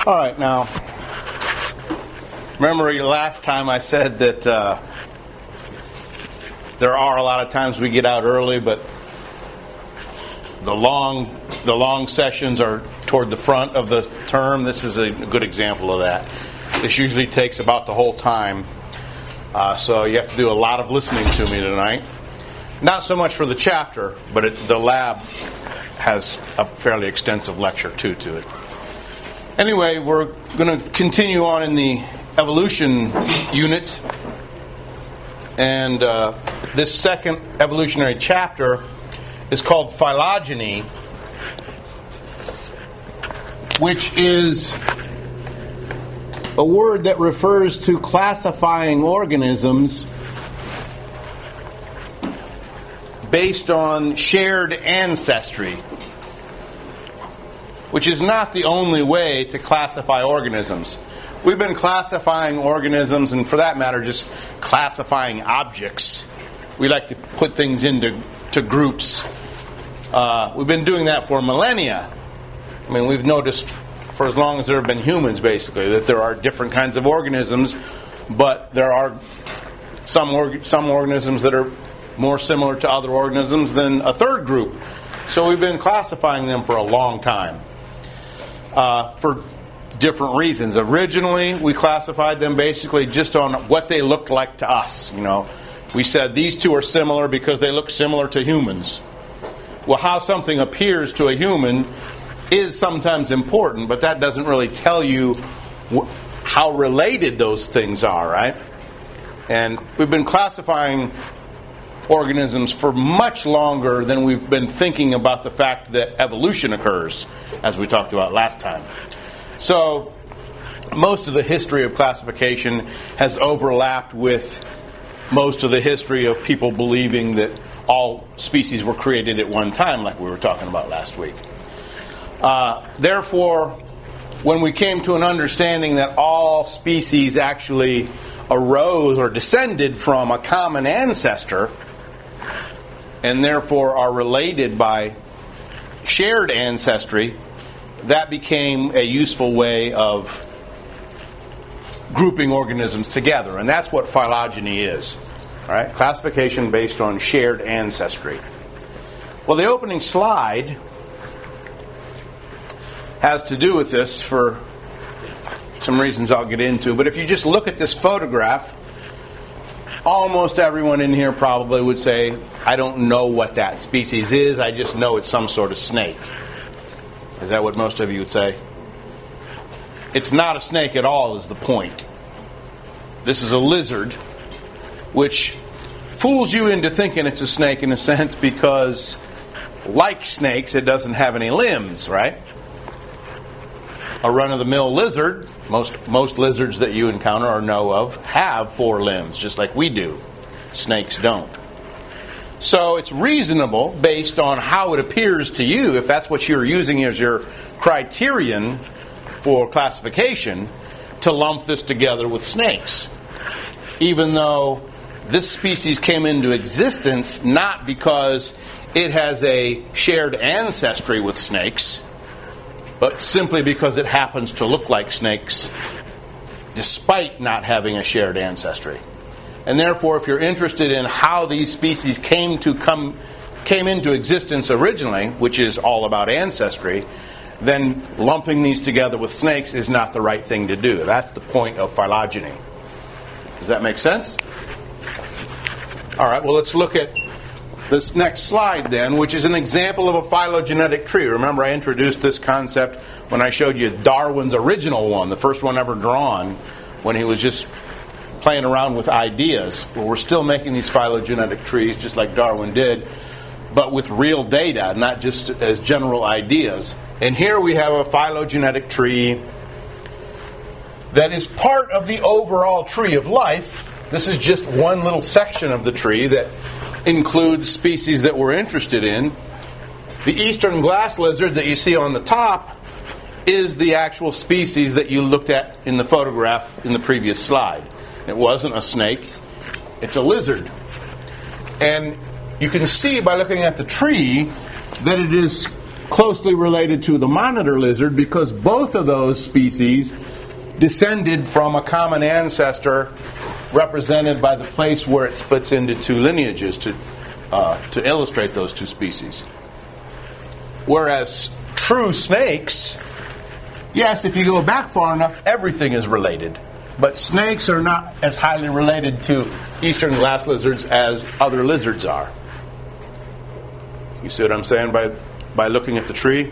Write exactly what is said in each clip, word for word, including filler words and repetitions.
All right, now, remember last time I said that uh, there are a lot of times we get out early, but the long the long sessions are toward the front of the term. This is a good example of that. This usually takes about the whole time, uh, so you have to do a lot of listening to me tonight. Not so much for the chapter, but it, the lab has a fairly extensive lecture too to it. Anyway, we're going to continue on in the evolution unit, and uh, this second evolutionary chapter is called phylogeny, which is a word that refers to classifying organisms based on shared ancestry, which is not the only way to classify organisms. We've been classifying organisms, and for that matter, just classifying objects. We like to put things into to groups. Uh, we've been doing that for millennia. I mean, we've noticed for as long as there have been humans, basically, that there are different kinds of organisms, but there are some org- some organisms that are more similar to other organisms than a third group. So we've been classifying them for a long time. Uh, for different reasons. Originally, we classified them basically just on what they looked like to us. You know, we said these two are similar because they look similar to humans. Well, how something appears to a human is sometimes important, but that doesn't really tell you wh- how related those things are, right? And we've been classifying organisms for much longer than we've been thinking about the fact that evolution occurs, as we talked about last time. So, most of the history of classification has overlapped with most of the history of people believing that all species were created at one time, like we were talking about last week. Uh, therefore, when we came to an understanding that all species actually arose or descended from a common ancestor, and therefore are related by shared ancestry, that became a useful way of grouping organisms together. And that's what phylogeny is. All right? Classification based on shared ancestry. Well, the opening slide has to do with this for some reasons I'll get into. But if you just look at this photograph, almost everyone in here probably would say, I don't know what that species is, I just know it's some sort of snake. Is that what most of you would say? It's not a snake at all is the point. This is a lizard, which fools you into thinking it's a snake in a sense because, like snakes, it doesn't have any limbs, right? A run-of-the-mill lizard, most most lizards that you encounter or know of, have four limbs, just like we do. Snakes don't. So it's reasonable, based on how it appears to you, if that's what you're using as your criterion for classification, to lump this together with snakes. Even though this species came into existence not because it has a shared ancestry with snakes, but simply because it happens to look like snakes, despite not having a shared ancestry. And therefore, if you're interested in how these species came to come came into existence originally, which is all about ancestry, then lumping these together with snakes is not the right thing to do. That's the point of phylogeny. Does that make sense? All right, well, let's look at this next slide then, which is an example of a phylogenetic tree. Remember, I introduced this concept when I showed you Darwin's original one, the first one ever drawn, when he was just playing around with ideas. Well, we're still making these phylogenetic trees just like Darwin did, but with real data, not just as general ideas. And here we have a phylogenetic tree that is part of the overall tree of life. This is just one little section of the tree that includes species that we're interested in. The eastern glass lizard that you see on the top is the actual species that you looked at in the photograph in the previous slide. It wasn't a snake. It's a lizard. And you can see by looking at the tree that it is closely related to the monitor lizard because both of those species descended from a common ancestor represented by the place where it splits into two lineages to uh, to illustrate those two species. Whereas true snakes, yes, if you go back far enough, everything is related. But snakes are not as highly related to eastern glass lizards as other lizards are. You see what I'm saying by by looking at the tree?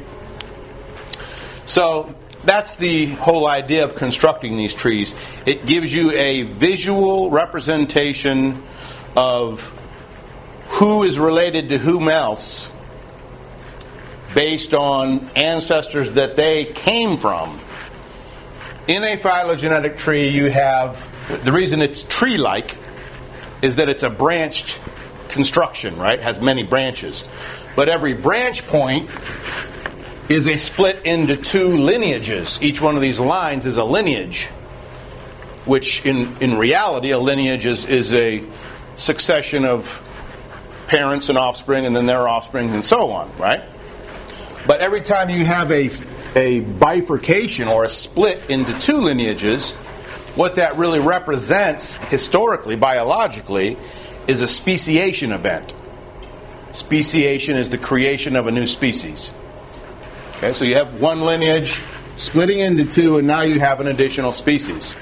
So that's the whole idea of constructing these trees. It gives you a visual representation of who is related to whom else based on ancestors that they came from. In a phylogenetic tree, you have, the reason it's tree-like is that it's a branched construction, right? It has many branches. But every branch point is a split into two lineages. Each one of these lines is a lineage, which in, in reality, a lineage is, is a succession of parents and offspring and then their offspring and so on, right? But every time you have a, a bifurcation or a split into two lineages, what that really represents historically, biologically, is a speciation event. Speciation is the creation of a new species. Okay, so you have one lineage splitting into two, and now you have an additional species.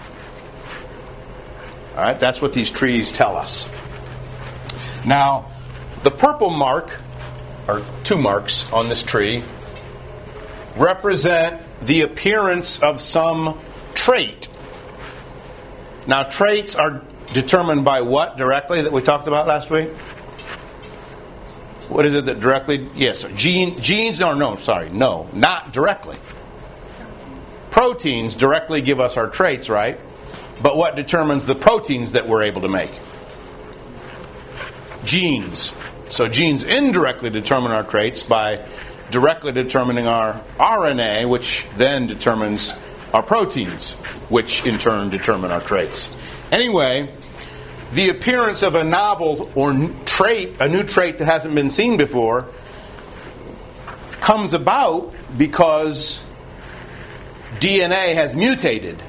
All right, that's what these trees tell us. Now, the purple mark, or two marks on this tree, represent the appearance of some trait. Now, traits are determined by what directly that we talked about last week? What is it that directly? Yes, gene, genes. No, no, sorry, no, not directly. Proteins directly give us our traits, right? But what determines the proteins that we're able to make? Genes. So genes indirectly determine our traits by directly determining our R N A, which then determines our proteins, which in turn determine our traits. Anyway, the appearance of a novel or trait, a new trait that hasn't been seen before, comes about because D N A has mutated.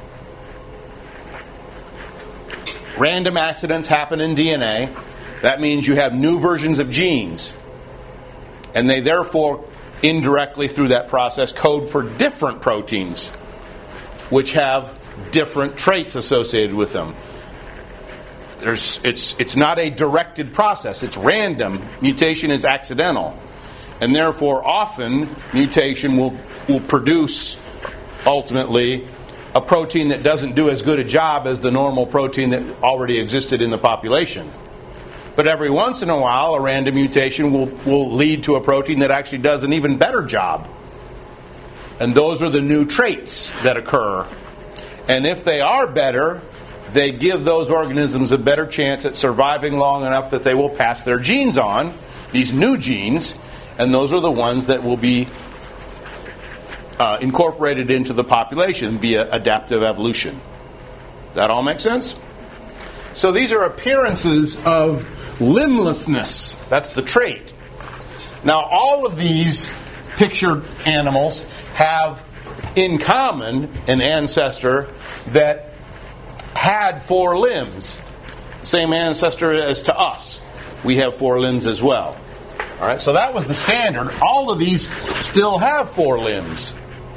Random accidents happen in D N A. That means you have new versions of genes. And they therefore, indirectly through that process, code for different proteins, which have different traits associated with them. There's, it's, it's not a directed process. It's random. Mutation is accidental. And therefore, often, mutation will, will produce, ultimately, a protein that doesn't do as good a job as the normal protein that already existed in the population. But every once in a while, a random mutation will, will lead to a protein that actually does an even better job. And those are the new traits that occur. And if they are better, they give those organisms a better chance at surviving long enough that they will pass their genes on, these new genes, and those are the ones that will be uh, incorporated into the population via adaptive evolution. Does that all make sense? So these are appearances of limblessness. That's the trait. Now, all of these pictured animals have in common an ancestor that had four limbs. Same ancestor as to us. We have four limbs as well. All right, so that was the standard. All of these still have four limbs.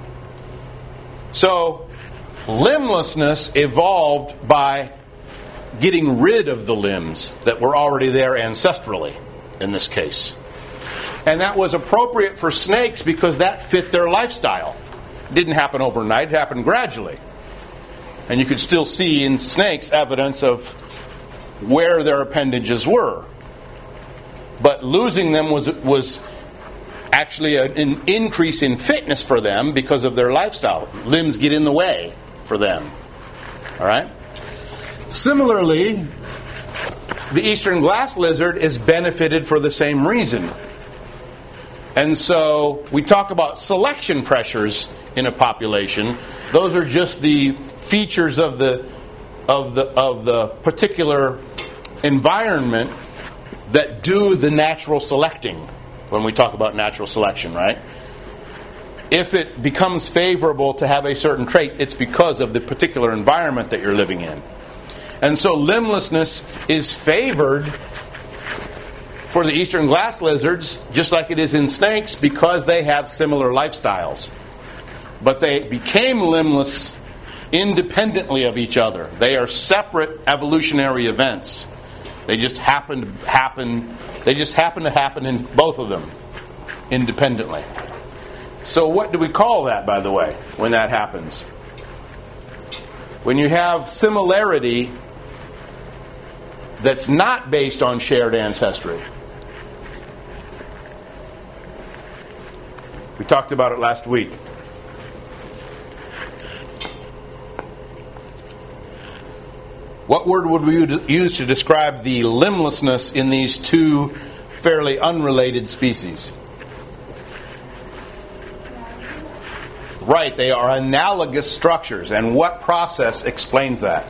So, limblessness evolved by getting rid of the limbs that were already there ancestrally, in this case. And that was appropriate for snakes because that fit their lifestyle. It didn't happen overnight, it happened gradually. And you could still see in snakes evidence of where their appendages were. But losing them was was actually a, an increase in fitness for them because of their lifestyle. Limbs get in the way for them. All right? Similarly, the eastern glass lizard is benefited for the same reason. And so we talk about selection pressures in a population. Those are just the features of the of the of the particular environment that do the natural selecting. when we talk about natural selection, right? If it becomes favorable to have a certain trait, it's because of the particular environment that you're living in. And so limblessness is favored for the eastern glass lizards, just like it is in snakes, because they have similar lifestyles. But they became limbless independently of each other. They are separate evolutionary events. They just happen to happen. They just happen to happen in both of them independently. So what do we call that, by the way, when that happens? When you have similarity that's not based on shared ancestry. We talked about it last week. What word would we use to describe the limblessness in these two fairly unrelated species? Right, they are analogous structures. And what process explains that?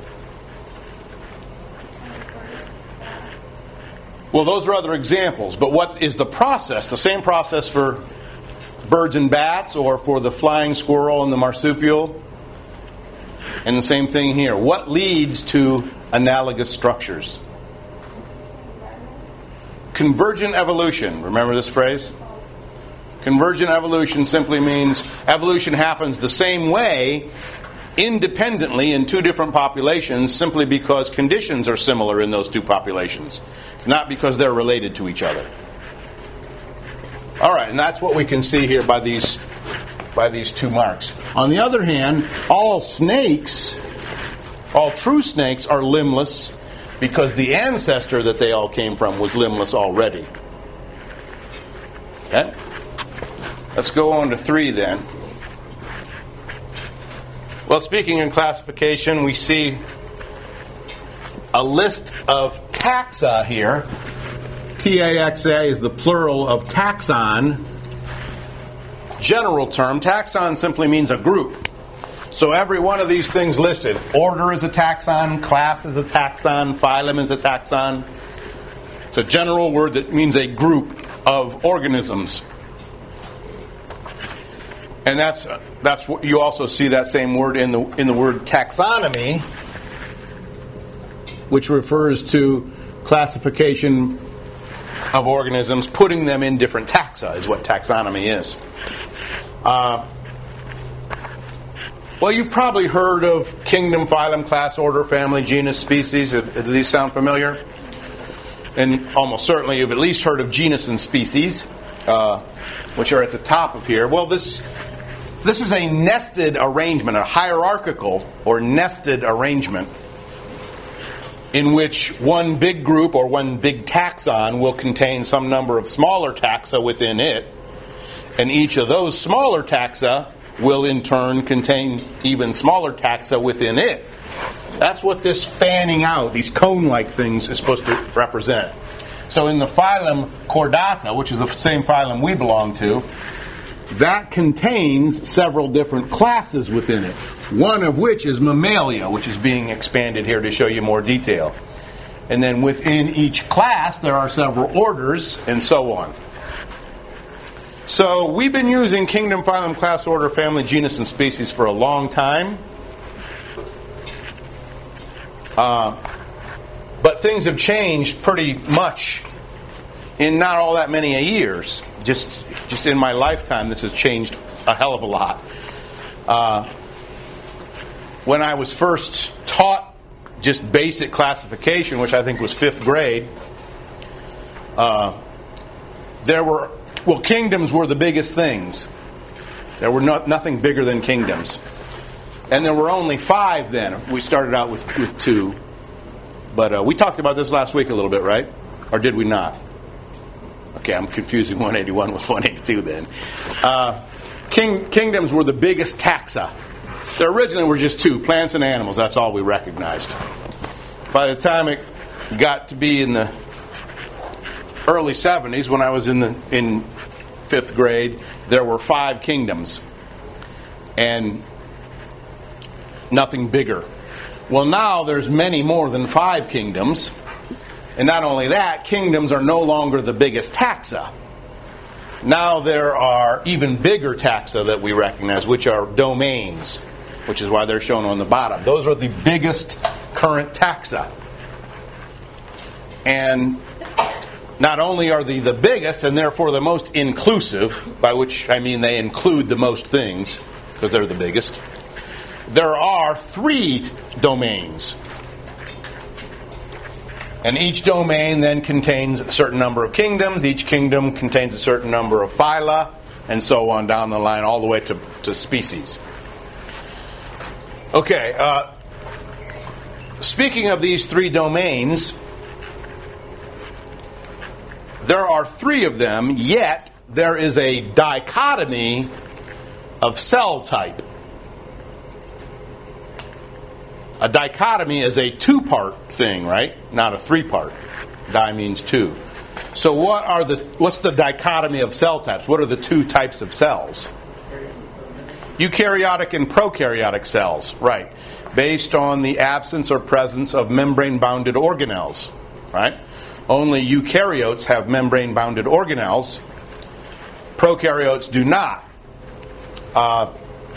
Well, those are other examples. But what is the process? The same process for birds and bats, or for the flying squirrel and the marsupial? And the same thing here. What leads to analogous structures? Convergent evolution. Remember this phrase? Convergent evolution simply means evolution happens the same way independently in two different populations, simply because conditions are similar in those two populations. It's not because they're related to each other. All right, and that's what we can see here by these by these two marks. On the other hand, all snakes, all true snakes, are limbless because the ancestor that they all came from was limbless already. Okay? Let's go on to three then. Well, speaking in classification, we see a list of taxa here. T A X A is the plural of taxon. General term. Taxon simply means a group. So every one of these things listed. Order is a taxon, class is a taxon, phylum is a taxon. It's a general word that means a group of organisms. And that's that's what you also see that same word in the in the word taxonomy, which refers to classification of organisms, putting them in different taxa is what taxonomy is. Uh, well, you've probably heard of kingdom, phylum, class, order, family, genus, species. Do these sound familiar? And almost certainly you've at least heard of genus and species, uh, which are at the top of here. Well, this this is a nested arrangement, a hierarchical or nested arrangement, in which one big group or one big taxon will contain some number of smaller taxa within it, and each of those smaller taxa will in turn contain even smaller taxa within it. That's what this fanning out, these cone-like things, is supposed to represent. So in the phylum Chordata, which is the same phylum we belong to, that contains several different classes within it. One of which is Mammalia, which is being expanded here to show you more detail. And then within each class, there are several orders, and so on. So we've been using kingdom, phylum, class, order, family, genus, and species for a long time. Uh, but things have changed pretty much in not all that many years. Just, just in my lifetime, this has changed a hell of a lot. Uh, when I was first taught just basic classification, which I think was fifth grade, uh, there were, well, kingdoms were the biggest things. There were not, nothing bigger than kingdoms. And there were only five then. We started out with, with two. But uh, we talked about this last week a little bit, right? Or did we not? Okay, I'm confusing one eighty-one with one eighty-two then. Uh, king, kingdoms were the biggest taxa. There originally were just two, plants and animals. That's all we recognized. By the time it got to be in the early seventies, when I was in the in fifth grade, there were five kingdoms. And nothing bigger. Well, now there's many more than five kingdoms. And not only that, kingdoms are no longer the biggest taxa. Now there are even bigger taxa that we recognize, which are domains, which is why they're shown on the bottom. Those are the biggest current taxa. And not only are they the biggest and therefore the most inclusive, by which I mean they include the most things, because they're the biggest, there are three domains. And each domain then contains a certain number of kingdoms. Each kingdom contains a certain number of phyla, and so on down the line, all the way to, to species. Okay, uh, speaking of these three domains, there are three of them, yet there is a dichotomy of cell type. A dichotomy is a two-part thing, right? Not a three-part. Di means two. So what are the what's the dichotomy of cell types? What are the two types of cells? Eukaryotic and prokaryotic cells, right? Based on the absence or presence of membrane-bounded organelles, right? Only eukaryotes have membrane-bounded organelles. Prokaryotes do not. Uh,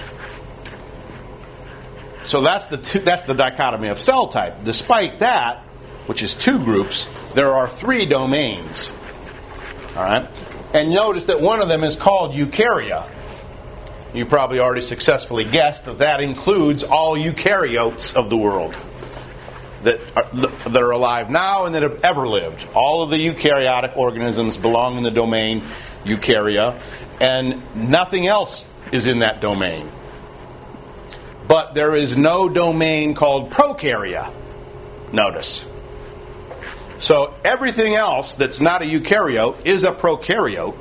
so that's the two, that's the dichotomy of cell type. Despite that, which is two groups, there are three domains. All right, and notice that one of them is called eukarya. You probably already successfully guessed that that includes all eukaryotes of the world that are, that are alive now and that have ever lived. All of the eukaryotic organisms belong in the domain eukarya, and nothing else is in that domain. But there is no domain called prokarya. Notice. So everything else that's not a eukaryote is a prokaryote,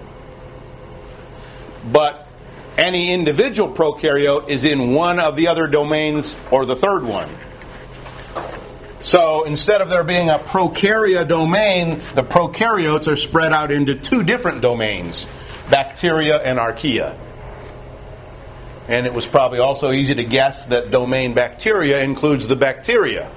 but any individual prokaryote is in one of the other domains or the third one. So instead of there being a prokarya domain, the prokaryotes are spread out into two different domains, bacteria and archaea. And it was probably also easy to guess that domain bacteria includes the bacteria.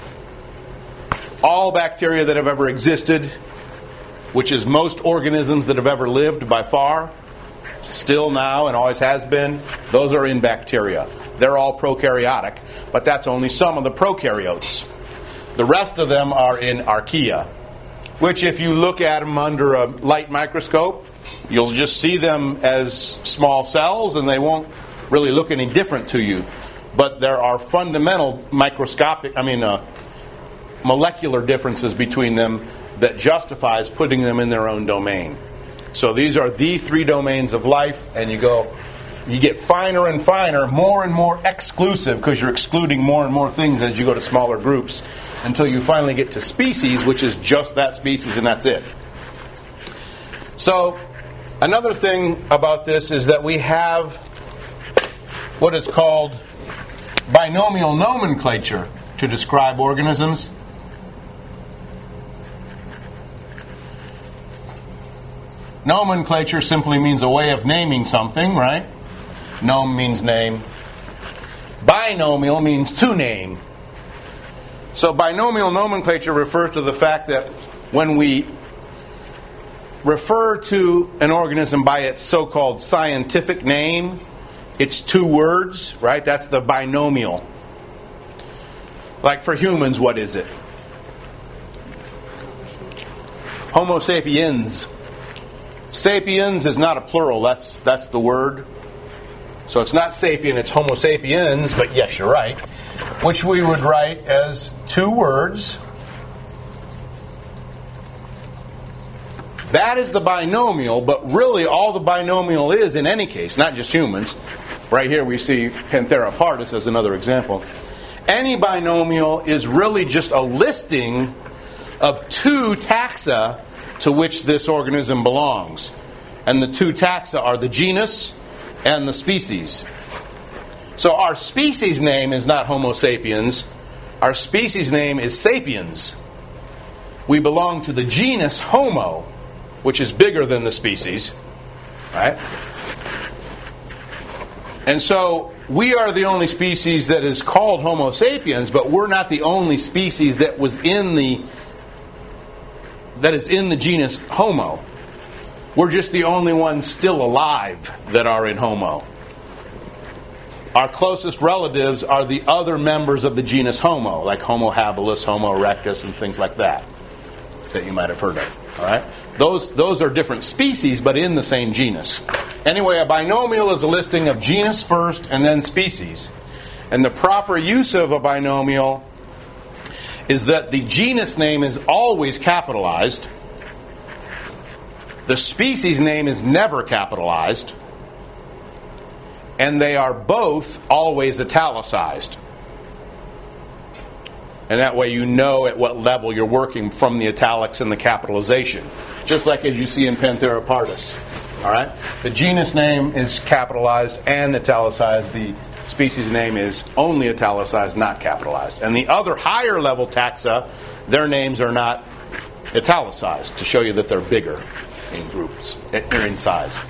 All bacteria that have ever existed, which is most organisms that have ever lived by far, still now and always has been, those are in bacteria. They're all prokaryotic, but that's only some of the prokaryotes. The rest of them are in archaea, which if you look at them under a light microscope, you'll just see them as small cells and they won't really look any different to you. But there are fundamental microscopic, I mean, uh, molecular differences between them that justifies putting them in their own domain. So these are the three domains of life, and you go, you get finer and finer, more and more exclusive, because you're excluding more and more things as you go to smaller groups, until you finally get to species, which is just that species, and that's it. So another thing about this is that we have what is called binomial nomenclature to describe organisms. Nomenclature simply means a way of naming something, right? Nome means name. Binomial means to name. So binomial nomenclature refers to the fact that when we refer to an organism by its so-called scientific name, it's two words, right? That's the binomial. Like for humans, what is it? Homo sapiens. Sapiens is not a plural, that's that's the word. So it's not sapien, it's Homo sapiens, but yes, you're right. Which we would write as two words. That is the binomial, but really all the binomial is in any case, not just humans. Right here we see Panthera pardus as another example. Any binomial is really just a listing of two taxa to which this organism belongs. And the two taxa are the genus and the species. So our species name is not Homo sapiens. Our species name is sapiens. We belong to the genus Homo, which is bigger than the species. Right? And so we are the only species that is called Homo sapiens, but we're not the only species that was in the that is in the genus Homo. We're just the only ones still alive that are in Homo. Our closest relatives are the other members of the genus Homo, like Homo habilis, Homo erectus, and things like that, that you might have heard of. All right? Those, those are different species, but in the same genus. Anyway, a binomial is a listing of genus first and then species. And the proper use of a binomial is that the genus name is always capitalized. The species name is never capitalized. And they are both always italicized. And that way you know at what level you're working from the italics and the capitalization. Just like as you see in Panthera pardus. All right? The genus name is capitalized and italicized. The species name is only italicized, not capitalized. And the other higher level taxa, their names are not italicized to show you that they're bigger in groups, or in size.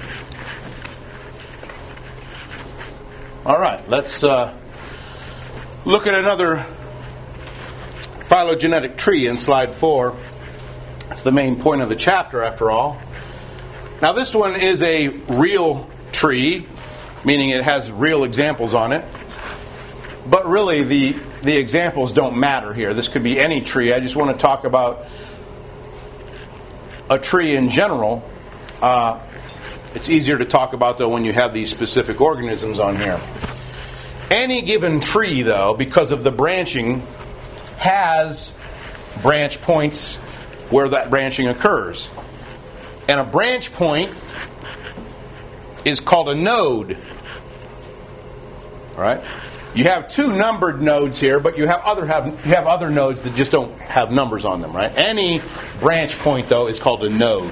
All right, let's uh, look at another phylogenetic tree in slide four. That's the main point of the chapter, after all. Now, this one is a real tree, meaning it has real examples on it. But really, the, the examples don't matter here. This could be any tree. I just want to talk about a tree in general. Uh, it's easier to talk about, though, when you have these specific organisms on here. Any given tree, though, because of the branching, has branch points where that branching occurs. And a branch point is called a node. All right? You have two numbered nodes here, but you have other have you have other nodes that just don't have numbers on them, right? Any branch point, though, is called a node.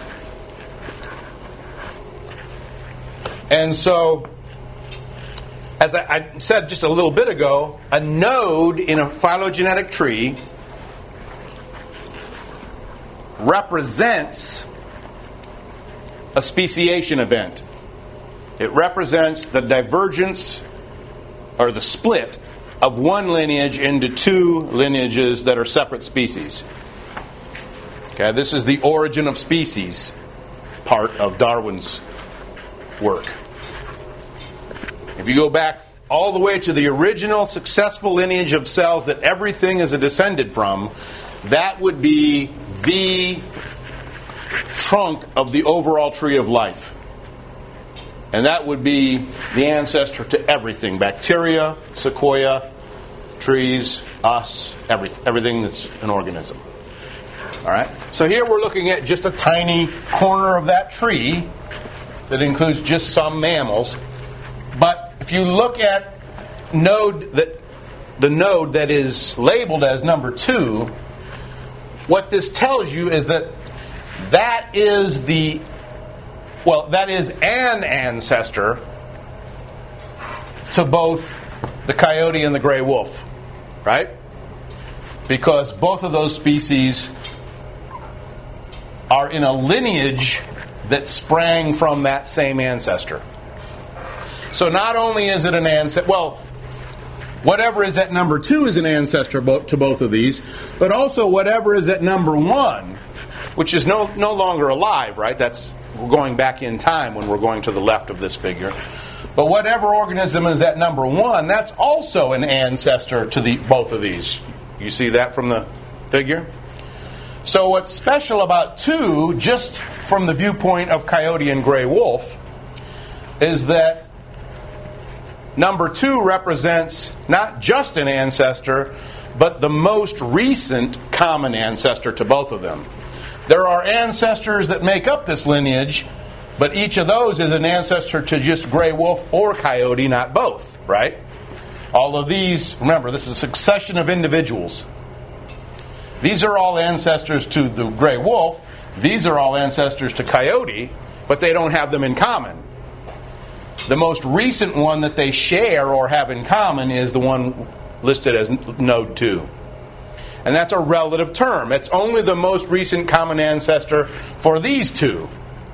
And so, as I, I said just a little bit ago, a node in a phylogenetic tree represents a speciation event. It represents the divergence or the split of one lineage into two lineages that are separate species. Okay, this is the origin of species part of Darwin's work. If you go back all the way to the original successful lineage of cells that everything is descended from, that would be the trunk of the overall tree of life. And that would be the ancestor to everything. Bacteria, sequoia, trees, us, everything, everything that's an organism. All right? So here we're looking at just a tiny corner of that tree that includes just some mammals. But if you look at node that the node that is labeled as number two, what this tells you is that that is the well, that is an ancestor to both the coyote and the gray wolf, right? Because both of those species are in a lineage that sprang from that same ancestor. So not only is it an ancestor, well, whatever is at number two is an ancestor to both of these, but also whatever is at number one, which is no no longer alive, right? That's we're going back in time when we're going to the left of this figure. But whatever organism is at number one, that's also an ancestor to the both of these. You see that from the figure? So what's special about two, just from the viewpoint of coyote and gray wolf, is that number two represents not just an ancestor, but the most recent common ancestor to both of them. There are ancestors that make up this lineage, but each of those is an ancestor to just gray wolf or coyote, not both, right? All of these, remember, this is a succession of individuals. These are all ancestors to the gray wolf. These are all ancestors to coyote, but they don't have them in common. The most recent one that they share or have in common is the one listed as node two. And that's a relative term. It's only the most recent common ancestor for these two.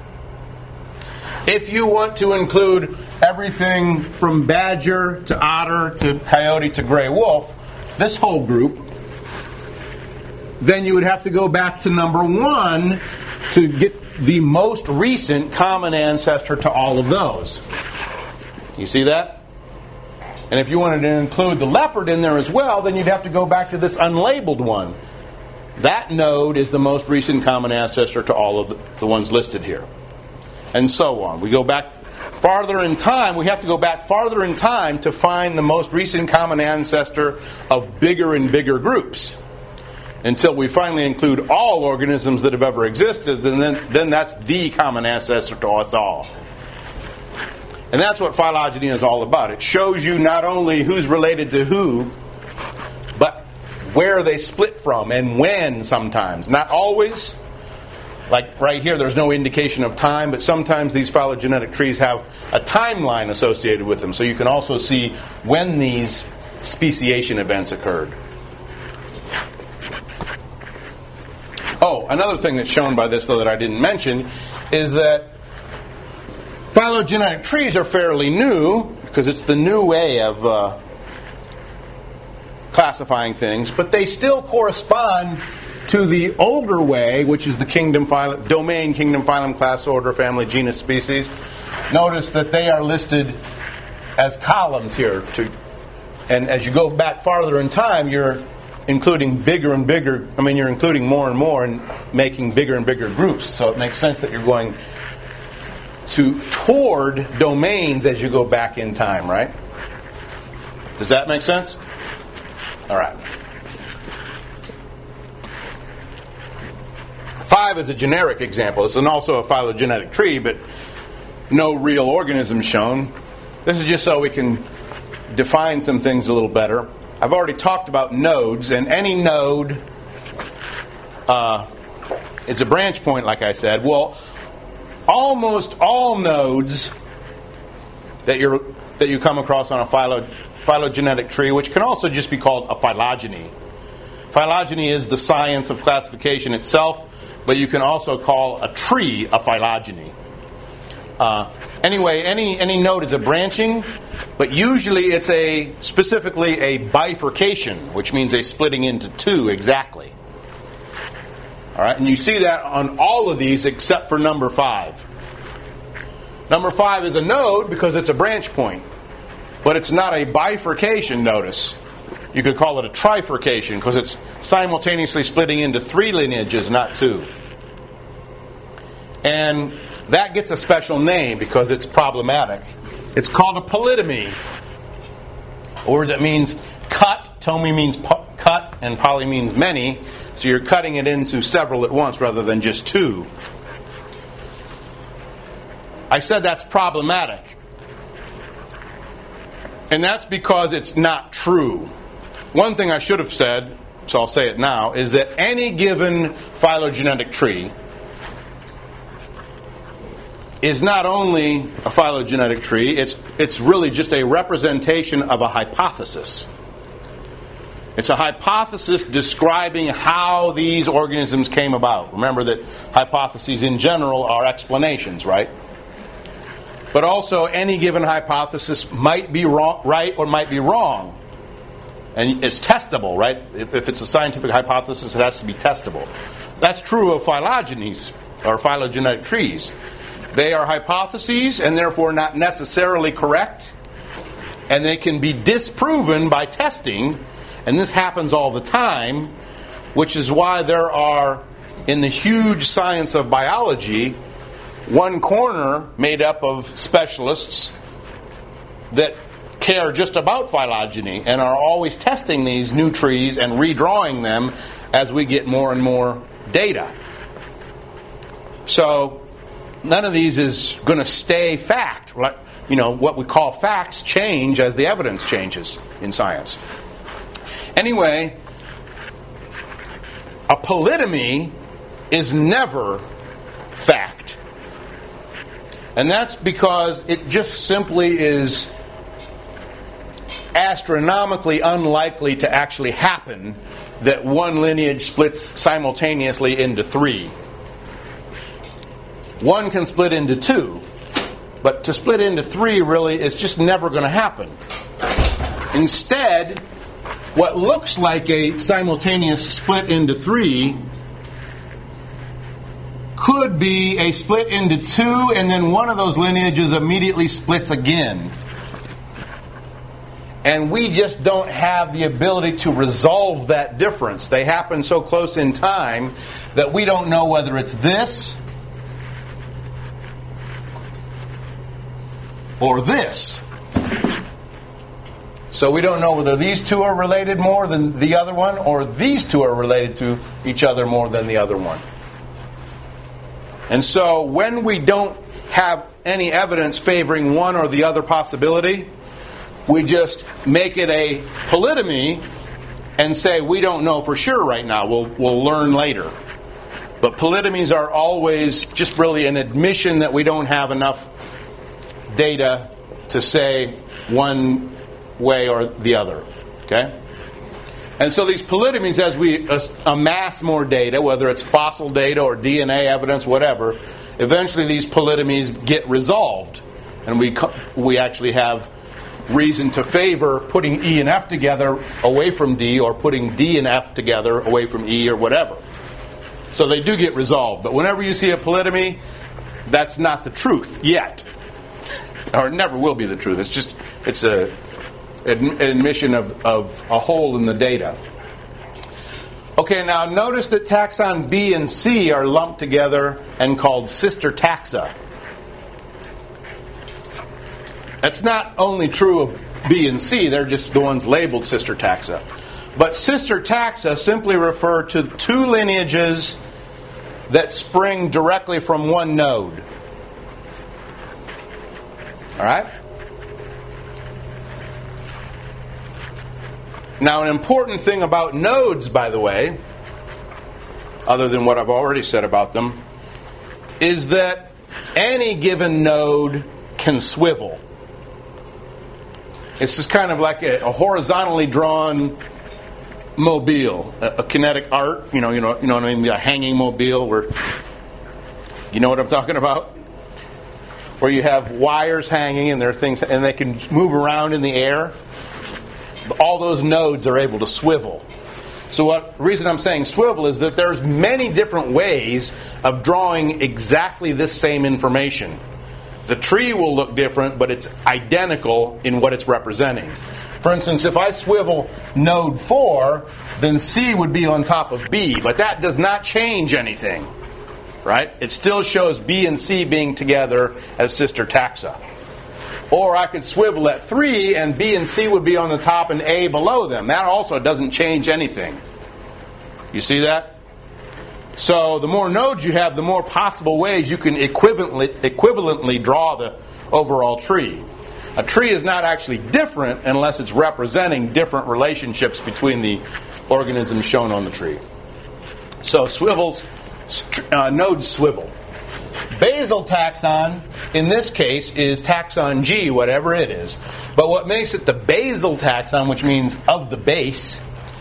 If you want to include everything from badger to otter to coyote to gray wolf, this whole group, then you would have to go back to number one to get the most recent common ancestor to all of those. You see that? And if you wanted to include the leopard in there as well, then you'd have to go back to this unlabeled one. That node is the most recent common ancestor to all of the, the ones listed here. And so on. We go back farther in time. We have to go back farther in time to find the most recent common ancestor of bigger and bigger groups. Until we finally include all organisms that have ever existed, and then, then that's the common ancestor to us all. And that's what phylogeny is all about. It shows you not only who's related to who, but where they split from and when sometimes. Not always. Like right here, there's no indication of time, but sometimes these phylogenetic trees have a timeline associated with them. So you can also see when these speciation events occurred. Oh, another thing that's shown by this, though, that I didn't mention, is that phylogenetic trees are fairly new, because it's the new way of uh, classifying things, but they still correspond to the older way, which is the kingdom, phylum, domain, kingdom, phylum, class, order, family, genus, species. Notice that they are listed as columns here. To, and as you go back farther in time, you're including bigger and bigger, I mean, you're including more and more and making bigger and bigger groups. So it makes sense that you're going to toward domains as you go back in time, right? Does that make sense? All right. Five is a generic example. It's also a phylogenetic tree, but no real organism shown. This is just so we can define some things a little better. I've already talked about nodes, and any node uh, is a branch point, like I said. Well, almost all nodes that you're that you come across on a philo, phylogenetic tree, which can also just be called a phylogeny. Phylogeny is the science of classification itself, but you can also call a tree a phylogeny. Uh, anyway, any any node is a branching, but usually it's a specifically a bifurcation, which means a splitting into two exactly. All right, and you see that on all of these except for number five. Number five is a node because it's a branch point, but it's not a bifurcation. Notice, you could call it a trifurcation because it's simultaneously splitting into three lineages, not two. And that gets a special name because it's problematic. It's called a polytomy, a word that means cut. Tomi means pu- cut, and poly means many. So you're cutting it into several at once rather than just two. I said that's problematic. And that's because it's not true. One thing I should have said, so I'll say it now, is that any given phylogenetic tree is not only a phylogenetic tree, it's it's really just a representation of a hypothesis. It's a hypothesis describing how these organisms came about. Remember that hypotheses in general are explanations, right? But also any given hypothesis might be wrong, right or might be wrong. And it's testable, right? If, if it's a scientific hypothesis, it has to be testable. That's true of phylogenies, or phylogenetic trees. They are hypotheses and therefore not necessarily correct. And they can be disproven by testing. And this happens all the time, which is why there are, in the huge science of biology, one corner made up of specialists that care just about phylogeny and are always testing these new trees and redrawing them as we get more and more data. So none of these is going to stay fact. You know, what we call facts change as the evidence changes in science. Anyway, a polytomy is never fact. And that's because it just simply is astronomically unlikely to actually happen that one lineage splits simultaneously into three. One can split into two, but to split into three really is just never going to happen. Instead, what looks like a simultaneous split into three could be a split into two, and then one of those lineages immediately splits again. And we just don't have the ability to resolve that difference. They happen so close in time that we don't know whether it's this or this. So we don't know whether these two are related more than the other one, or these two are related to each other more than the other one. And so when we don't have any evidence favoring one or the other possibility, we just make it a polygamy and say we don't know for sure right now. We'll we'll learn later. But polytomies are always just really an admission that we don't have enough data to say one way or the other. Okay? And so these polytomies, as we amass more data, whether it's fossil data or D N A evidence, whatever, eventually these polytomies get resolved. And we we actually have reason to favor putting E and F together away from D, or putting D and F together away from E, or whatever. So they do get resolved. But whenever you see a polytomy, that's not the truth yet. Or it never will be the truth. It's just it's a an admission of, of a hole in the data. Okay, now notice that taxon B and C are lumped together and called sister taxa. That's not only true of B and C, they're just the ones labeled sister taxa. But sister taxa simply refer to two lineages that spring directly from one node. All right? Now, an important thing about nodes, by the way, other than what I've already said about them, is that any given node can swivel. It's just kind of like a, a horizontally drawn mobile, a, a kinetic art, you know, you know, you know what I mean, a hanging mobile where, you know what I'm talking about? Where you have wires hanging and there are things, and they can move around in the air. All those nodes are able to swivel. So what the reason I'm saying swivel is that there's many different ways of drawing exactly this same information. The tree will look different, but it's identical in what it's representing. For instance, if I swivel node four, then C would be on top of B, but that does not change anything. Right? It still shows B and C being together as sister taxa. Or I could swivel at three and B and C would be on the top and A below them. That also doesn't change anything. You see that? So the more nodes you have, the more possible ways you can equivalently, equivalently draw the overall tree. A tree is not actually different unless it's representing different relationships between the organisms shown on the tree. So swivels, uh, nodes swivel. Basal taxon, in this case, is taxon G, whatever it is. But what makes it the basal taxon, which means of the base,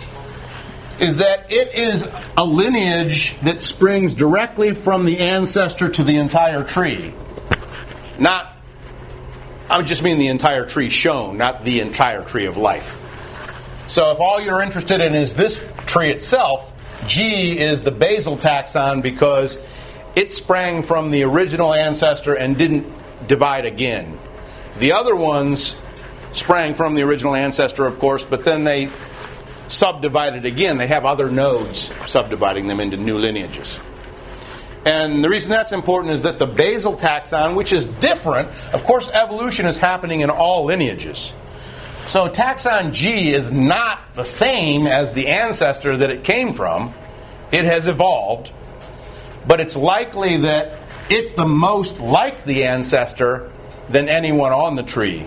is that it is a lineage that springs directly from the ancestor to the entire tree. Not, I just mean the entire tree shown, not the entire tree of life. So if all you're interested in is this tree itself, G is the basal taxon because it sprang from the original ancestor and didn't divide again. The other ones sprang from the original ancestor, of course, but then they subdivided again. They have other nodes subdividing them into new lineages. And the reason that's important is that the basal taxon, which is different, of course, evolution is happening in all lineages. So taxon G is not the same as the ancestor that it came from. It has evolved. But it's likely that it's the most like the ancestor than anyone on the tree.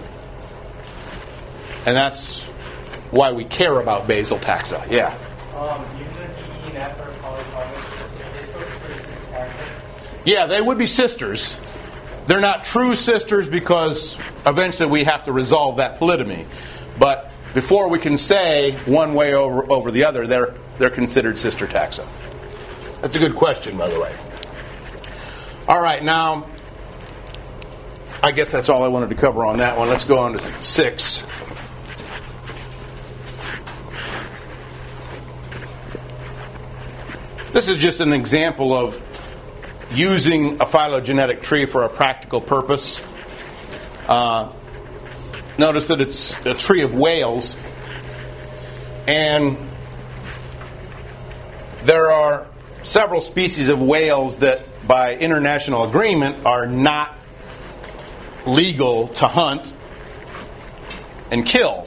And that's why we care about basal taxa. Yeah? Um, even though D, E, and F are polyphyletic, are they still considered sister taxa? Yeah, they would be sisters. They're not true sisters because eventually we have to resolve that polygamy. But before we can say one way over, over the other, they're, they're considered sister taxa. That's a good question, by the way. All right, now, I guess that's all I wanted to cover on that one. Let's go on to six. This is just an example of using a phylogenetic tree for a practical purpose. Uh, notice that it's a tree of whales, and there are several species of whales that, by international agreement, are not legal to hunt and kill.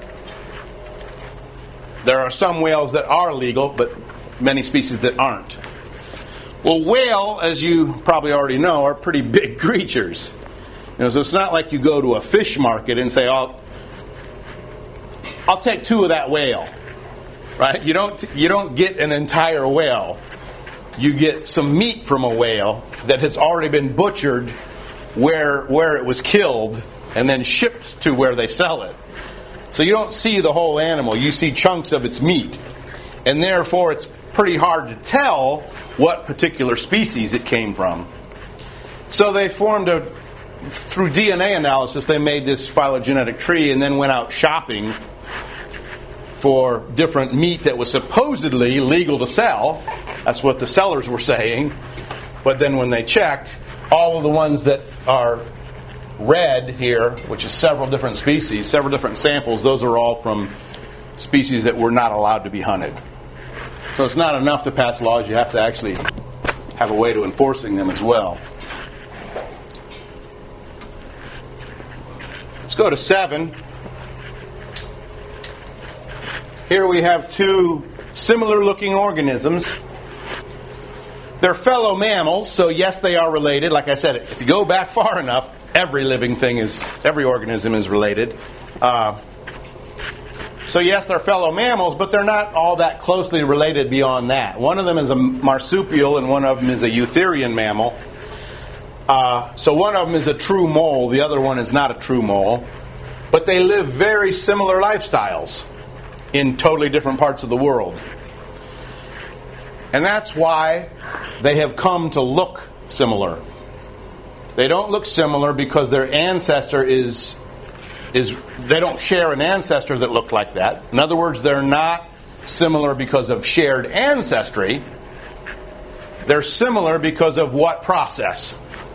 There are some whales that are legal, but many species that aren't. Well, whale, as you probably already know, are pretty big creatures. You know, so it's not like you go to a fish market and say, "I'll, I'll take two of that whale." Right? You don't, you don't get an entire whale. You get some meat from a whale that has already been butchered where where it was killed and then shipped to where they sell it. So you don't see the whole animal. You see chunks of its meat. And therefore it's pretty hard to tell what particular species it came from. So they formed a, through D N A analysis, they made this phylogenetic tree and then went out shopping for different meat that was supposedly legal to sell. That's what the sellers were saying. But then when they checked, all of the ones that are red here, which is several different species, several different samples, those are all from species that were not allowed to be hunted. So it's not enough to pass laws, you have to actually have a way to enforcing them as well. Let's go to seven. Here we have two similar looking organisms. They're fellow mammals, so yes, they are related. Like I said, if you go back far enough, every living thing is, every organism is related. Uh, so yes, they're fellow mammals, but they're not all that closely related beyond that. One of them is a marsupial and one of them is a eutherian mammal. Uh, so one of them is a true mole, the other one is not a true mole. But they live very similar lifestyles in totally different parts of the world. And that's why they have come to look similar. They don't look similar because their ancestor is, is they don't share an ancestor that looked like that. In other words, they're not similar because of shared ancestry. They're similar because of what process?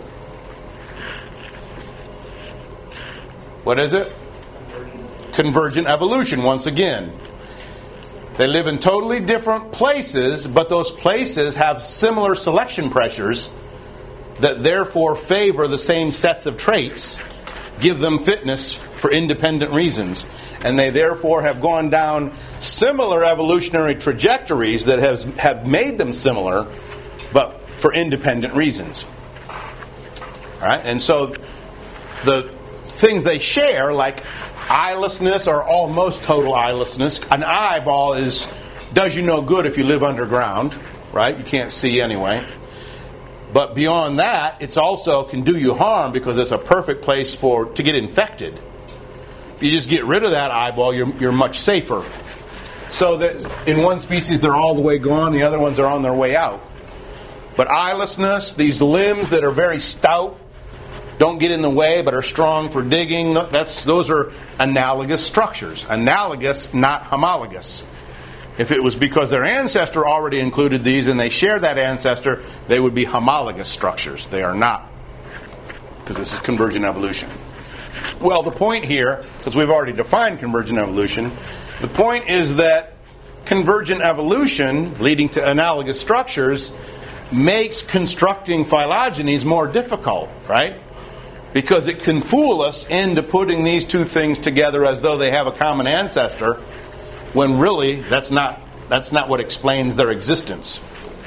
What is it? Convergent evolution, once again. They live in totally different places, but those places have similar selection pressures that therefore favor the same sets of traits, give them fitness for independent reasons. And they therefore have gone down similar evolutionary trajectories that has, have made them similar, but for independent reasons. All right? And so the things they share, like eyelessness or almost total eyelessness. An eyeball is does you no good if you live underground, right? You can't see anyway. But beyond that, it's also can do you harm because it's a perfect place for to get infected. If you just get rid of that eyeball, you're you're much safer. So that in one species they're all the way gone, the other ones are on their way out. But eyelessness, these limbs that are very stout, don't get in the way but are strong for digging, that's those are analogous structures. Analogous, not homologous. If it was because their ancestor already included these and they share that ancestor, they would be homologous structures. They are not, because this is convergent evolution. Well, the point here, because we've already defined convergent evolution, the point is that convergent evolution, leading to analogous structures, makes constructing phylogenies more difficult, right? Because it can fool us into putting these two things together as though they have a common ancestor, when really that's not that's not what explains their existence.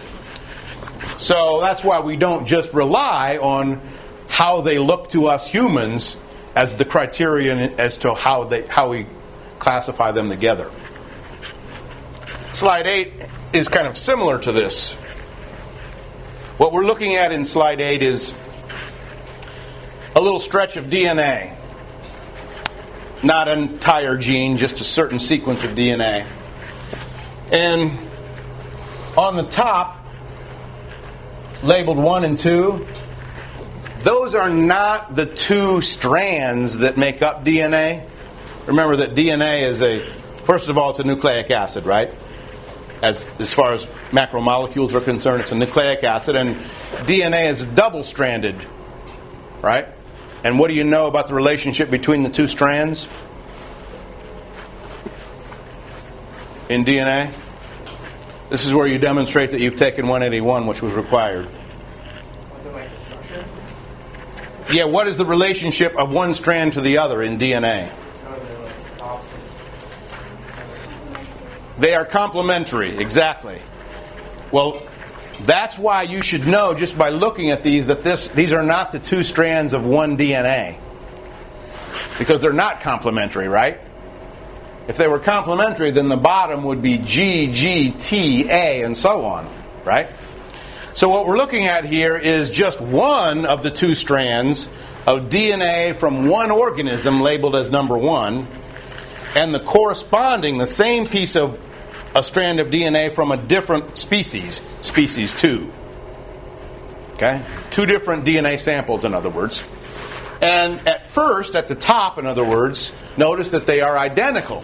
So that's why we don't just rely on how they look to us humans as the criterion as to how they how we classify them together. Slide eight is kind of similar to this. What we're looking at in slide eight is a little stretch of D N A. Not an entire gene, just a certain sequence of D N A. And on the top, labeled one and two, those are not the two strands that make up D N A. Remember that D N A is a, first of all, it's a nucleic acid, right? as as far as macromolecules are concerned. It's a nucleic acid, and D N A is double-stranded, right? And what do you know about the relationship between the two strands in D N A? This is where you demonstrate that you've taken one eighty-one, which was required. Was it like the structure? Yeah, what is the relationship of one strand to the other in D N A? No, they're like opposite. They are complementary, exactly. Well, that's why you should know just by looking at these that this these are not the two strands of one D N A. Because they're not complementary, right? If they were complementary, then the bottom would be G, G, T, A, and so on, right? So what we're looking at here is just one of the two strands of D N A from one organism labeled as number one, and the corresponding, the same piece of a strand of D N A from a different species, species two. Okay? Two different D N A samples, in other words. And at first, at the top, in other words, notice that they are identical.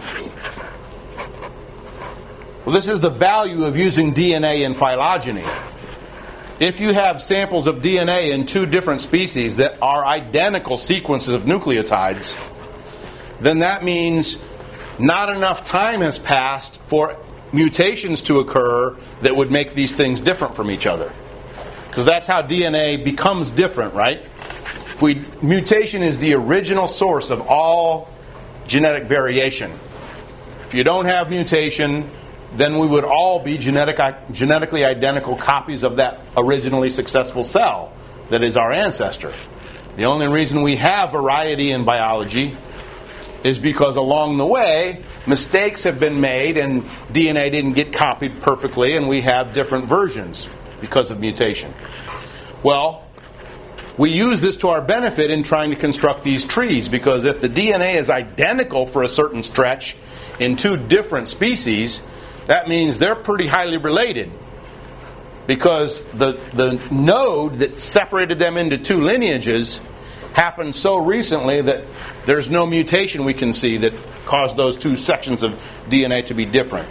Well, this is the value of using D N A in phylogeny. If you have samples of D N A in two different species that are identical sequences of nucleotides, then that means not enough time has passed for mutations to occur that would make these things different from each other. Because that's how D N A becomes different, right? If we, mutation is the original source of all genetic variation. If you don't have mutation, then we would all be genetic, genetically identical copies of that originally successful cell that is our ancestor. The only reason we have variety in biology is because along the way, mistakes have been made and D N A didn't get copied perfectly, and we have different versions because of mutation. Well, we use this to our benefit in trying to construct these trees, because if the D N A is identical for a certain stretch in two different species, that means they're pretty highly related, because the, the node that separated them into two lineages happened so recently that there's no mutation we can see that caused those two sections of D N A to be different.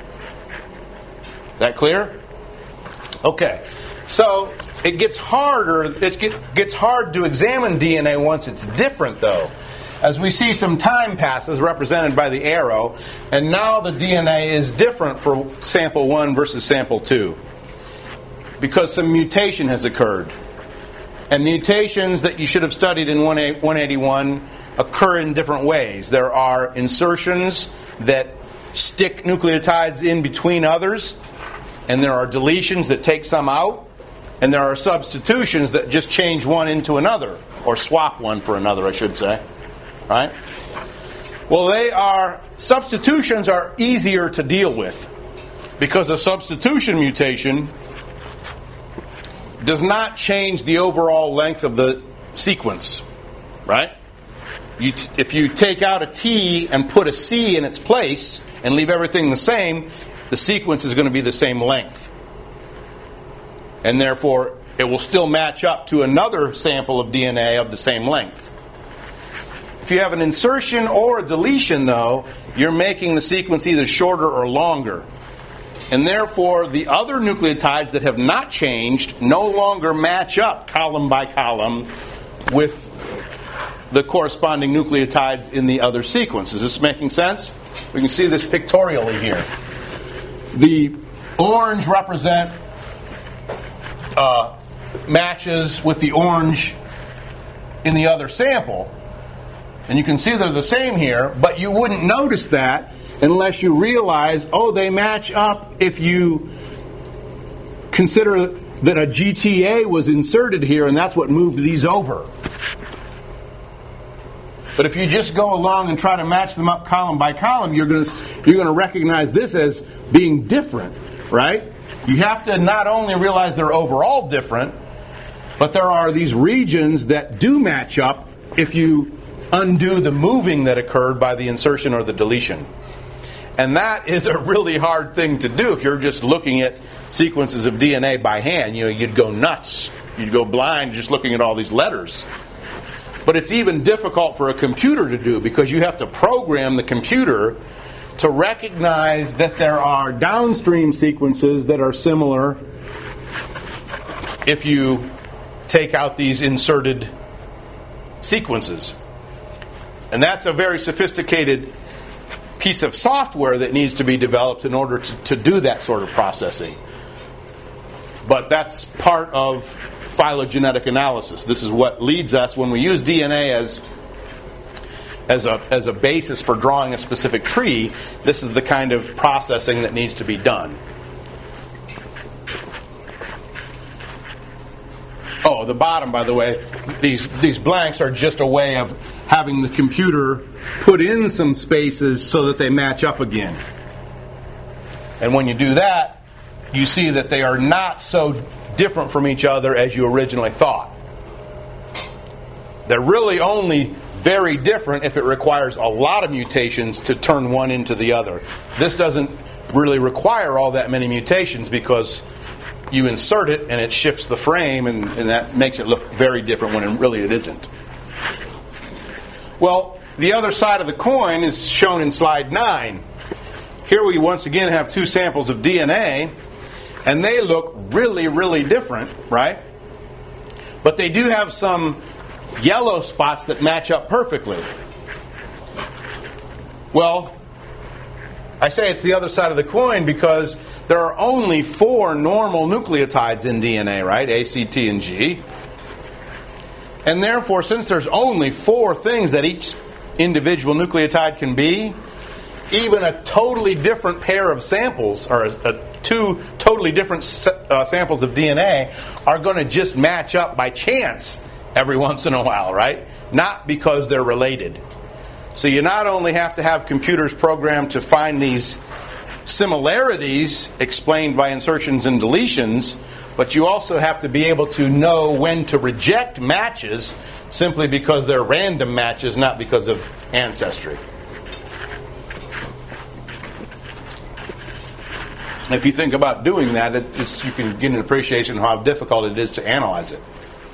That clear? Okay. So it gets harder. It gets hard to examine D N A once it's different, though. As we see some time passes, represented by the arrow, and now the D N A is different for sample one versus sample two, because some mutation has occurred. And mutations that you should have studied in one eighty-one occur in different ways. There are insertions that stick nucleotides in between others, and there are deletions that take some out, and there are substitutions that just change one into another, or swap one for another, I should say. Right? Well, they are substitutions are easier to deal with, because a substitution mutation does not change the overall length of the sequence, right? You t- if you take out a T and put a C in its place and leave everything the same, the sequence is going to be the same length. And therefore, it will still match up to another sample of D N A of the same length. If you have an insertion or a deletion, though, you're making the sequence either shorter or longer. And therefore, the other nucleotides that have not changed no longer match up column by column with the corresponding nucleotides in the other sequence. Is this making sense? We can see this pictorially here. The orange represent uh, matches with the orange in the other sample. And you can see they're the same here, but you wouldn't notice that unless you realize, oh, they match up if you consider that a G T A was inserted here, and that's what moved these over. But if you just go along and try to match them up column by column, you're going to you're going to recognize this as being different, right? You have to not only realize they're overall different, but there are these regions that do match up if you undo the moving that occurred by the insertion or the deletion. And that is a really hard thing to do if you're just looking at sequences of D N A by hand. You know, you'd go nuts. You'd go blind just looking at all these letters. But it's even difficult for a computer to do, because you have to program the computer to recognize that there are downstream sequences that are similar if you take out these inserted sequences. And that's a very sophisticated piece of software that needs to be developed in order to, to do that sort of processing. But that's part of phylogenetic analysis. This is what leads us when we use D N A as as a as a basis for drawing a specific tree. This is the kind of processing that needs to be done. Oh, the bottom, by the way, these these blanks are just a way of having the computer put in some spaces so that they match up again. And when you do that, you see that they are not so different from each other as you originally thought. They're really only very different if it requires a lot of mutations to turn one into the other. This doesn't really require all that many mutations because you insert it and it shifts the frame, and, and that makes it look very different when it really it isn't. Well, the other side of the coin is shown in slide nine. Here we once again have two samples of D N A, and they look really, really different, right? But they do have some yellow spots that match up perfectly. Well, I say it's the other side of the coin because there are only four normal nucleotides in D N A, right? A, C, T, and G. And therefore, since there's only four things that each individual nucleotide can be, even a totally different pair of samples, or a, a, two totally different uh, samples of D N A, are going to just match up by chance every once in a while, right? Not because they're related. So you not only have to have computers programmed to find these similarities explained by insertions and deletions, but you also have to be able to know when to reject matches simply because they're random matches, not because of ancestry. If you think about doing that, it's, you can get an appreciation of how difficult it is to analyze it.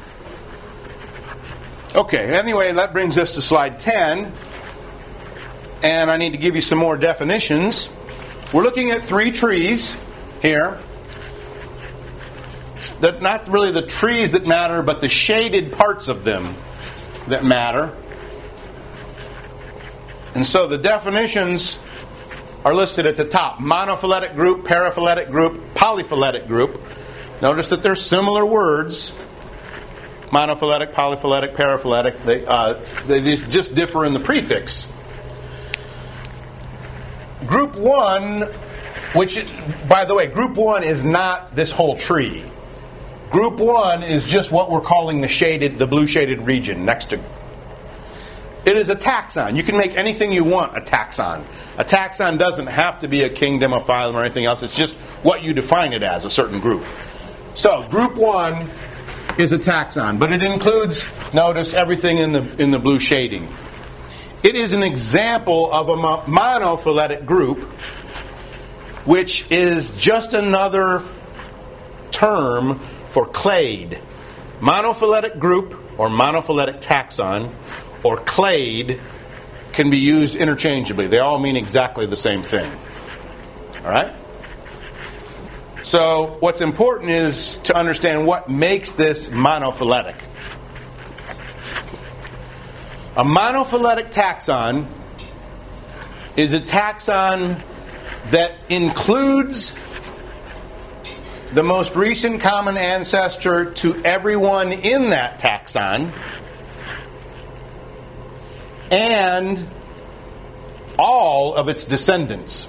Okay, anyway, that brings us to slide ten. And I need to give you some more definitions. We're looking at three trees here. They're not really the trees that matter, but the shaded parts of them that matter. And so the definitions are listed at the top. Monophyletic group, paraphyletic group, polyphyletic group. Notice that they're similar words. Monophyletic, polyphyletic, paraphyletic. They, uh, they just differ in the prefix. Group one, which, by the way, group one is not this whole tree. Group one is just what we're calling the shaded, the blue shaded region next to. It is a taxon. You can make anything you want a taxon. A taxon doesn't have to be a kingdom, a phylum, or anything else. It's just what you define it as, a certain group. So, group one is a taxon, but it includes, notice, everything in the in the blue shading. It is an example of a monophyletic group, which is just another term for clade. Monophyletic group, or monophyletic taxon, or clade can be used interchangeably. They all mean exactly the same thing. All right? So what's important is to understand what makes this monophyletic. A monophyletic taxon is a taxon that includes the most recent common ancestor to everyone in that taxon and all of its descendants.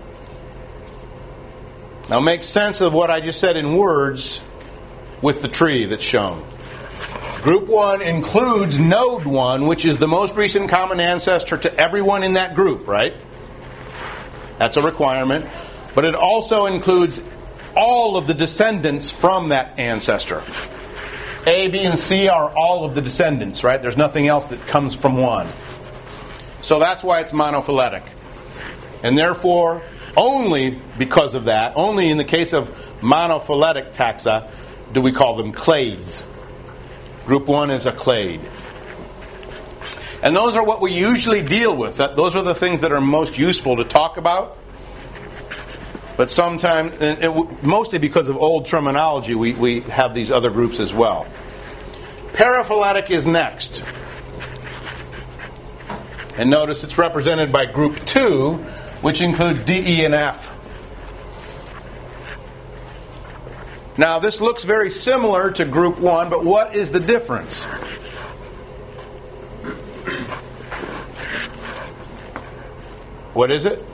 Now make sense of what I just said in words with the tree that's shown. Group one includes node one, which is the most recent common ancestor to everyone in that group, right? That's a requirement. But it also includes all of the descendants from that ancestor. A, B, and C are all of the descendants, right? There's nothing else that comes from one. So that's why it's monophyletic. And therefore, only because of that, only in the case of monophyletic taxa, do we call them clades. Group one is a clade. And those are what we usually deal with. That, those are the things that are most useful to talk about. But sometimes, and it, mostly because of old terminology, we, we have these other groups as well. Paraphyletic is next. And notice it's represented by group two, which includes D, E, and F. Now, this looks very similar to group one, but what is the difference? What is it?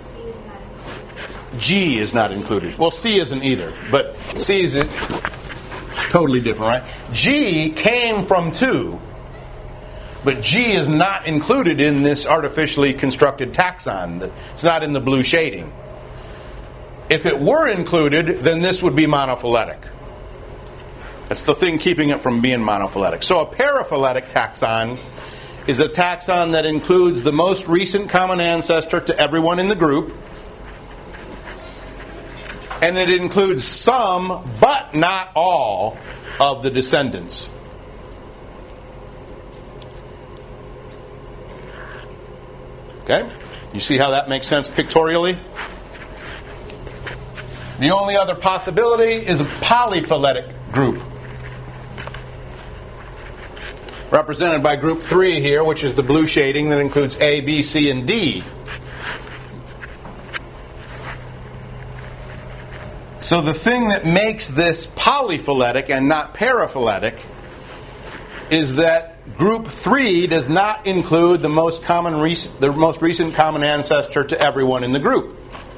G is not included. Well, C isn't either, but C is totally different, right? G came from two, but G is not included in this artificially constructed taxon. It's not in the blue shading. If it were included, then this would be monophyletic. That's the thing keeping it from being monophyletic. So a paraphyletic taxon is a taxon that includes the most recent common ancestor to everyone in the group, and it includes some, but not all, of the descendants. Okay? You see how that makes sense pictorially? The only other possibility is a polyphyletic group, represented by group three here, which is the blue shading that includes A, B, C, and D. So the thing that makes this polyphyletic and not paraphyletic is that group three does not include the most common, rec- the most recent common ancestor to everyone in the group.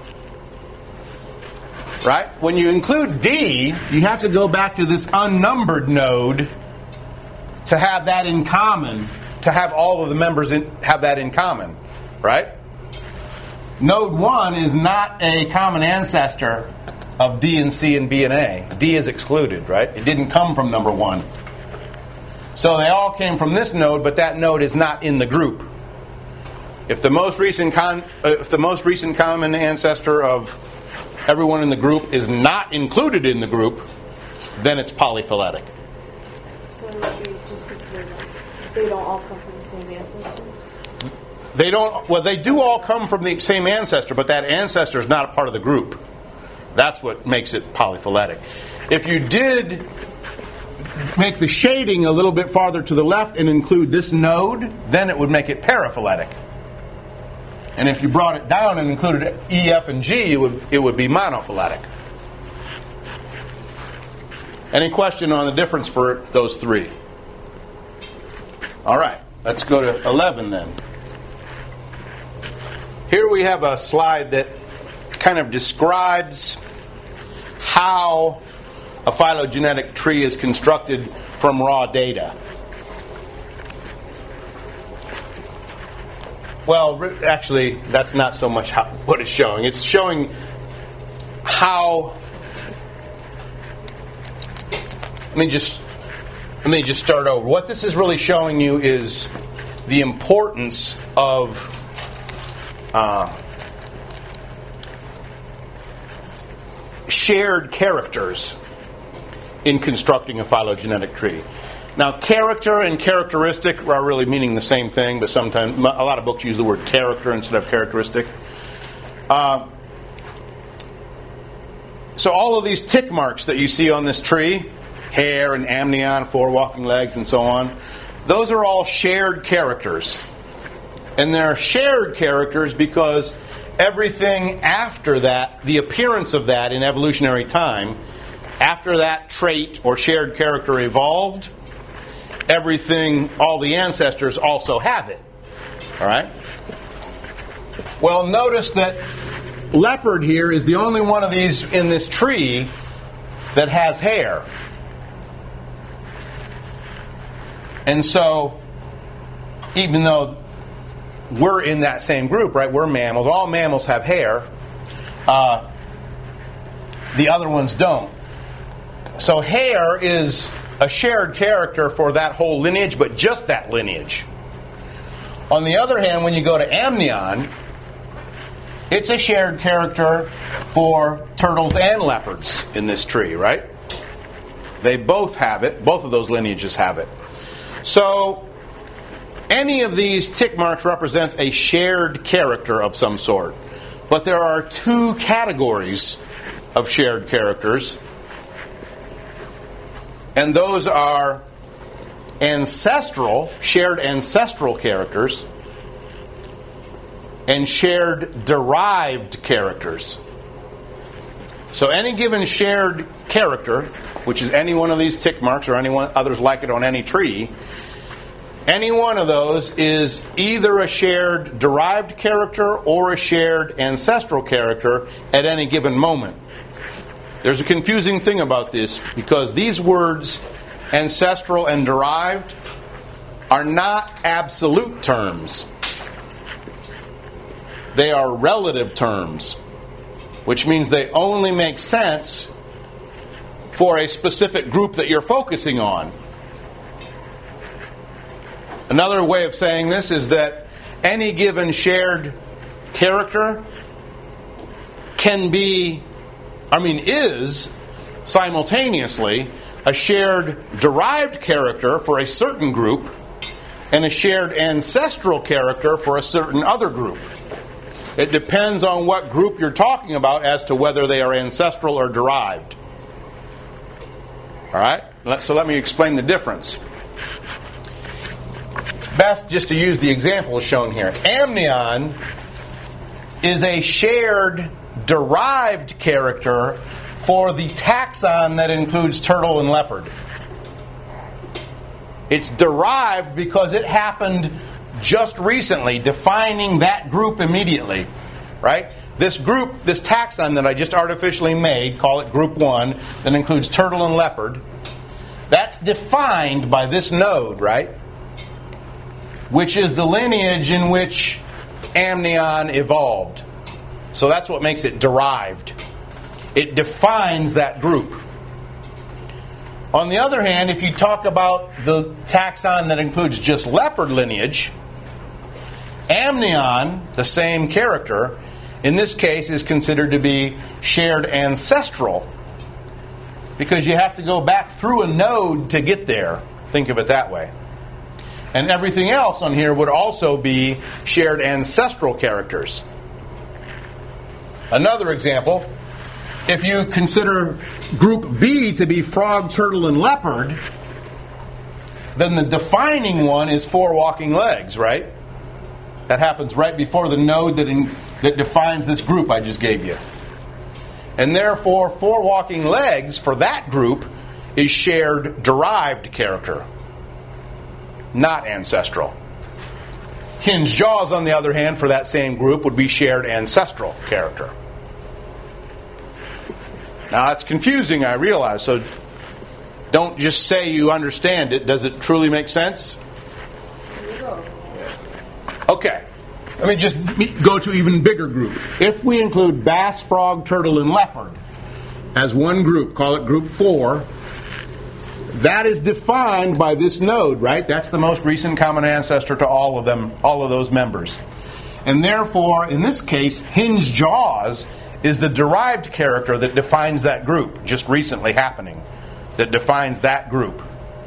Right? When you include D, you have to go back to this unnumbered node to have that in common, to have all of the members in, have that in common. Right? Node one is not a common ancestor of D and C and B and A. D is excluded, right? It didn't come from number one. So they all came from this node, but that node is not in the group. If the most recent con, uh, if the most recent common ancestor of everyone in the group is not included in the group, then it's polyphyletic. So you just consider that they don't all come from the same ancestor? They don't. Well, they do all come from the same ancestor, but that ancestor is not a part of the group. That's what makes it polyphyletic. If you did make the shading a little bit farther to the left and include this node, then it would make it paraphyletic. And if you brought it down and included E, F, and G, it would, it would be monophyletic. Any question on the difference for those three? All right, let's go to eleven then. Here we have a slide that kind of describes how a phylogenetic tree is constructed from raw data. Well, actually, that's not so much how, what it's showing. It's showing how. Let me just let me just start over. What this is really showing you is the importance of uh, shared characters in constructing a phylogenetic tree. Now, character and characteristic are really meaning the same thing, but sometimes a lot of books use the word character instead of characteristic. Uh, so all of these tick marks that you see on this tree, hair and amnion, four walking legs, and so on, those are all shared characters. And they're shared characters because everything after that, the appearance of that in evolutionary time, after that trait or shared character evolved, everything, all the ancestors also have it. All right? Well, notice that leopard here is the only one of these in this tree that has hair. And so, even though we're in that same group, right? We're mammals. All mammals have hair. Uh, the other ones don't. So hair is a shared character for that whole lineage, but just that lineage. On the other hand, when you go to amnion, it's a shared character for turtles and leopards in this tree, right? They both have it. Both of those lineages have it. So Any of these tick marks represents a shared character of some sort. But there are two categories of shared characters. And those are ancestral, shared ancestral characters, and shared derived characters. So any given shared character, which is any one of these tick marks or any one, others like it on any tree, any one of those is either a shared derived character or a shared ancestral character at any given moment. There's a confusing thing about this because these words, ancestral and derived, are not absolute terms. They are relative terms, which means they only make sense for a specific group that you're focusing on. Another way of saying this is that any given shared character can be, I mean, is simultaneously a shared derived character for a certain group and a shared ancestral character for a certain other group. It depends on what group you're talking about as to whether they are ancestral or derived. All right? So let me explain the difference. Best just to use the example shown here. Amnion is a shared derived character for the taxon that includes turtle and leopard. It's derived because it happened just recently, defining that group immediately. Right? This group, this taxon that I just artificially made, call it group one, that includes turtle and leopard, that's defined by this node, right? Which is the lineage in which amnion evolved. So that's what makes it derived. It defines that group. On the other hand, if you talk about the taxon that includes just leopard lineage, amnion, the same character, in this case is considered to be shared ancestral. Because you have to go back through a node to get there. Think of it that way. And everything else on here would also be shared ancestral characters. Another example, if you consider group B to be frog, turtle, and leopard, then the defining one is four walking legs, right? That happens right before the node that, in, that defines this group I just gave you. And therefore, four walking legs for that group is shared derived character, not ancestral. Hinged jaws, on the other hand, for that same group would be shared ancestral character. Now that's confusing, I realize, so don't just say you understand it. Does it truly make sense? Okay. Let me just go to an even bigger group. If we include bass, frog, turtle, and leopard as one group, call it group four, that is defined by this node, right? That's the most recent common ancestor to all of them, all of those members. And therefore, in this case, hinged jaws is the derived character that defines that group, just recently happening, that defines that group.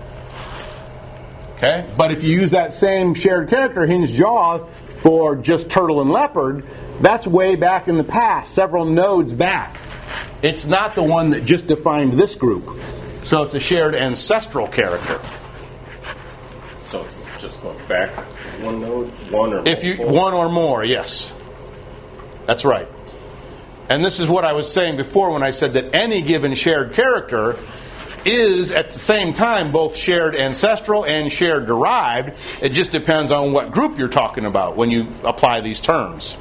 Okay? But if you use that same shared character, hinged jaw, for just turtle and leopard, that's way back in the past, several nodes back. It's not the one that just defined this group. So it's a shared ancestral character. So it's just going back one node, one or if you one or more, yes. That's right. And this is what I was saying before when I said that any given shared character is at the same time both shared ancestral and shared derived. It just depends on what group you're talking about when you apply these terms.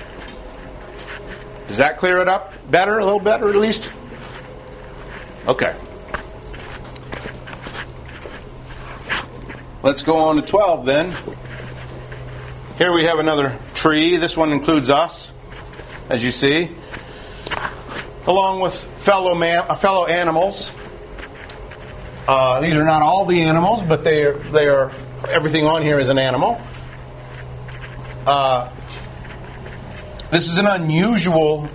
Does that clear it up better, a little better at least? Okay. Let's go on to twelve then. Here we have another tree. This one includes us, as you see, along with fellow man, uh, fellow animals. Uh, these are not all the animals, but they are, they are. Everything on here is an animal. Uh, this is an unusual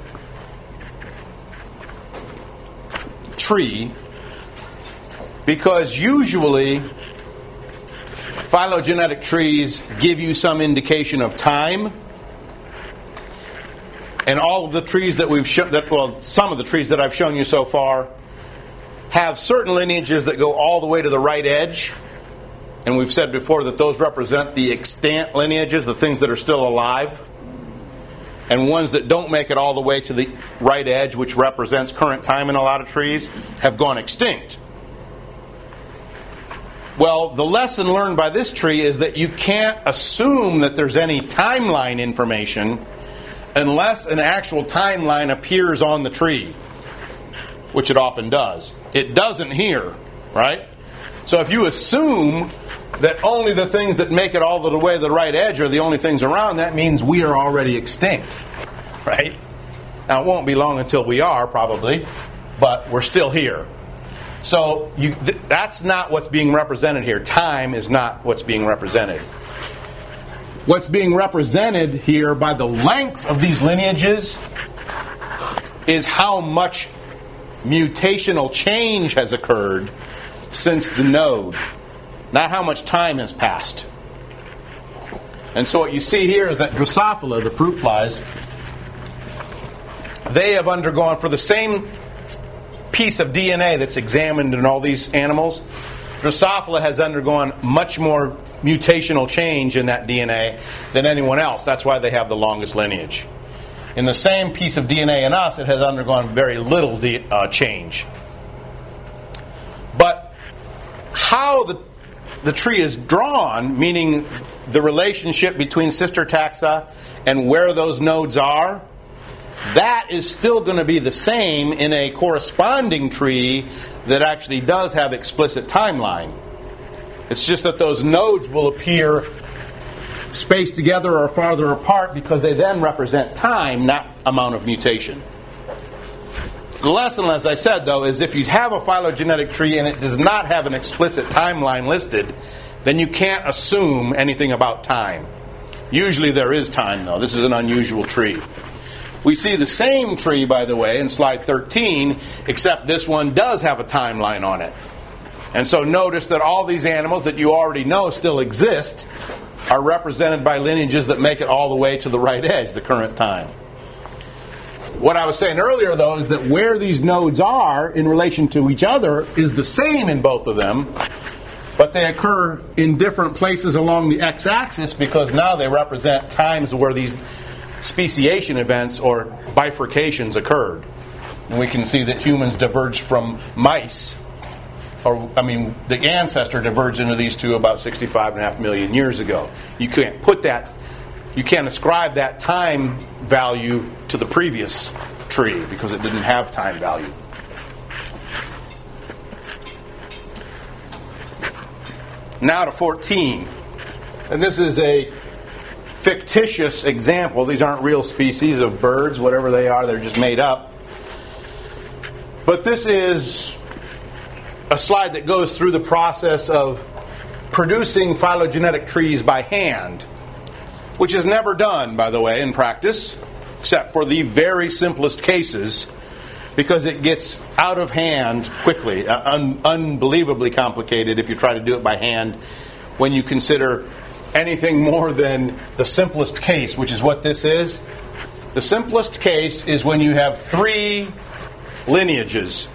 tree because usually phylogenetic trees give you some indication of time. And all of the trees that we've shown, that well, some of the trees that I've shown you so far have certain lineages that go all the way to the right edge. And we've said before that those represent the extant lineages, the things that are still alive. And ones that don't make it all the way to the right edge, which represents current time in a lot of trees, have gone extinct. Well, the lesson learned by this tree is that you can't assume that there's any timeline information unless an actual timeline appears on the tree, which it often does. It doesn't here, right? So if you assume that only the things that make it all the way to the right edge are the only things around, that means we are already extinct, right? Now, it won't be long until we are, probably, but we're still here. So you, th- that's not what's being represented here. Time is not what's being represented. What's being represented here by the length of these lineages is how much mutational change has occurred since the node, not how much time has passed. And so what you see here is that Drosophila, the fruit flies, they have undergone, for the same piece of D N A that's examined in all these animals, Drosophila has undergone much more mutational change in that D N A than anyone else. That's why they have the longest lineage. In the same piece of D N A in us, it has undergone very little de- uh, change. But how the the tree is drawn, meaning the relationship between sister taxa and where those nodes are, that is still going to be the same in a corresponding tree that actually does have explicit timeline. It's just that those nodes will appear spaced together or farther apart because they then represent time, not amount of mutation. The lesson, as I said, though, is if you have a phylogenetic tree and it does not have an explicit timeline listed, then you can't assume anything about time. Usually there is time, though. This is an unusual tree. We see the same tree, by the way, in slide thirteen, except this one does have a timeline on it. And so notice that all these animals that you already know still exist are represented by lineages that make it all the way to the right edge, the current time. What I was saying earlier, though, is that where these nodes are in relation to each other is the same in both of them, but they occur in different places along the x-axis because now they represent times where these speciation events or bifurcations occurred. And we can see that humans diverged from mice, or, I mean, the ancestor diverged into these two about sixty-five and a half million years ago. You can't put that, you can't ascribe that time value to the previous tree because it didn't have time value. Now to fourteen. And this is a fictitious example. These aren't real species of birds, whatever they are, they're just made up. But this is a slide that goes through the process of producing phylogenetic trees by hand, which is never done, by the way, in practice, except for the very simplest cases, because it gets out of hand quickly, uh, un- unbelievably complicated if you try to do it by hand when you consider anything more than the simplest case, which is what this is. The simplest case is when you have three lineages.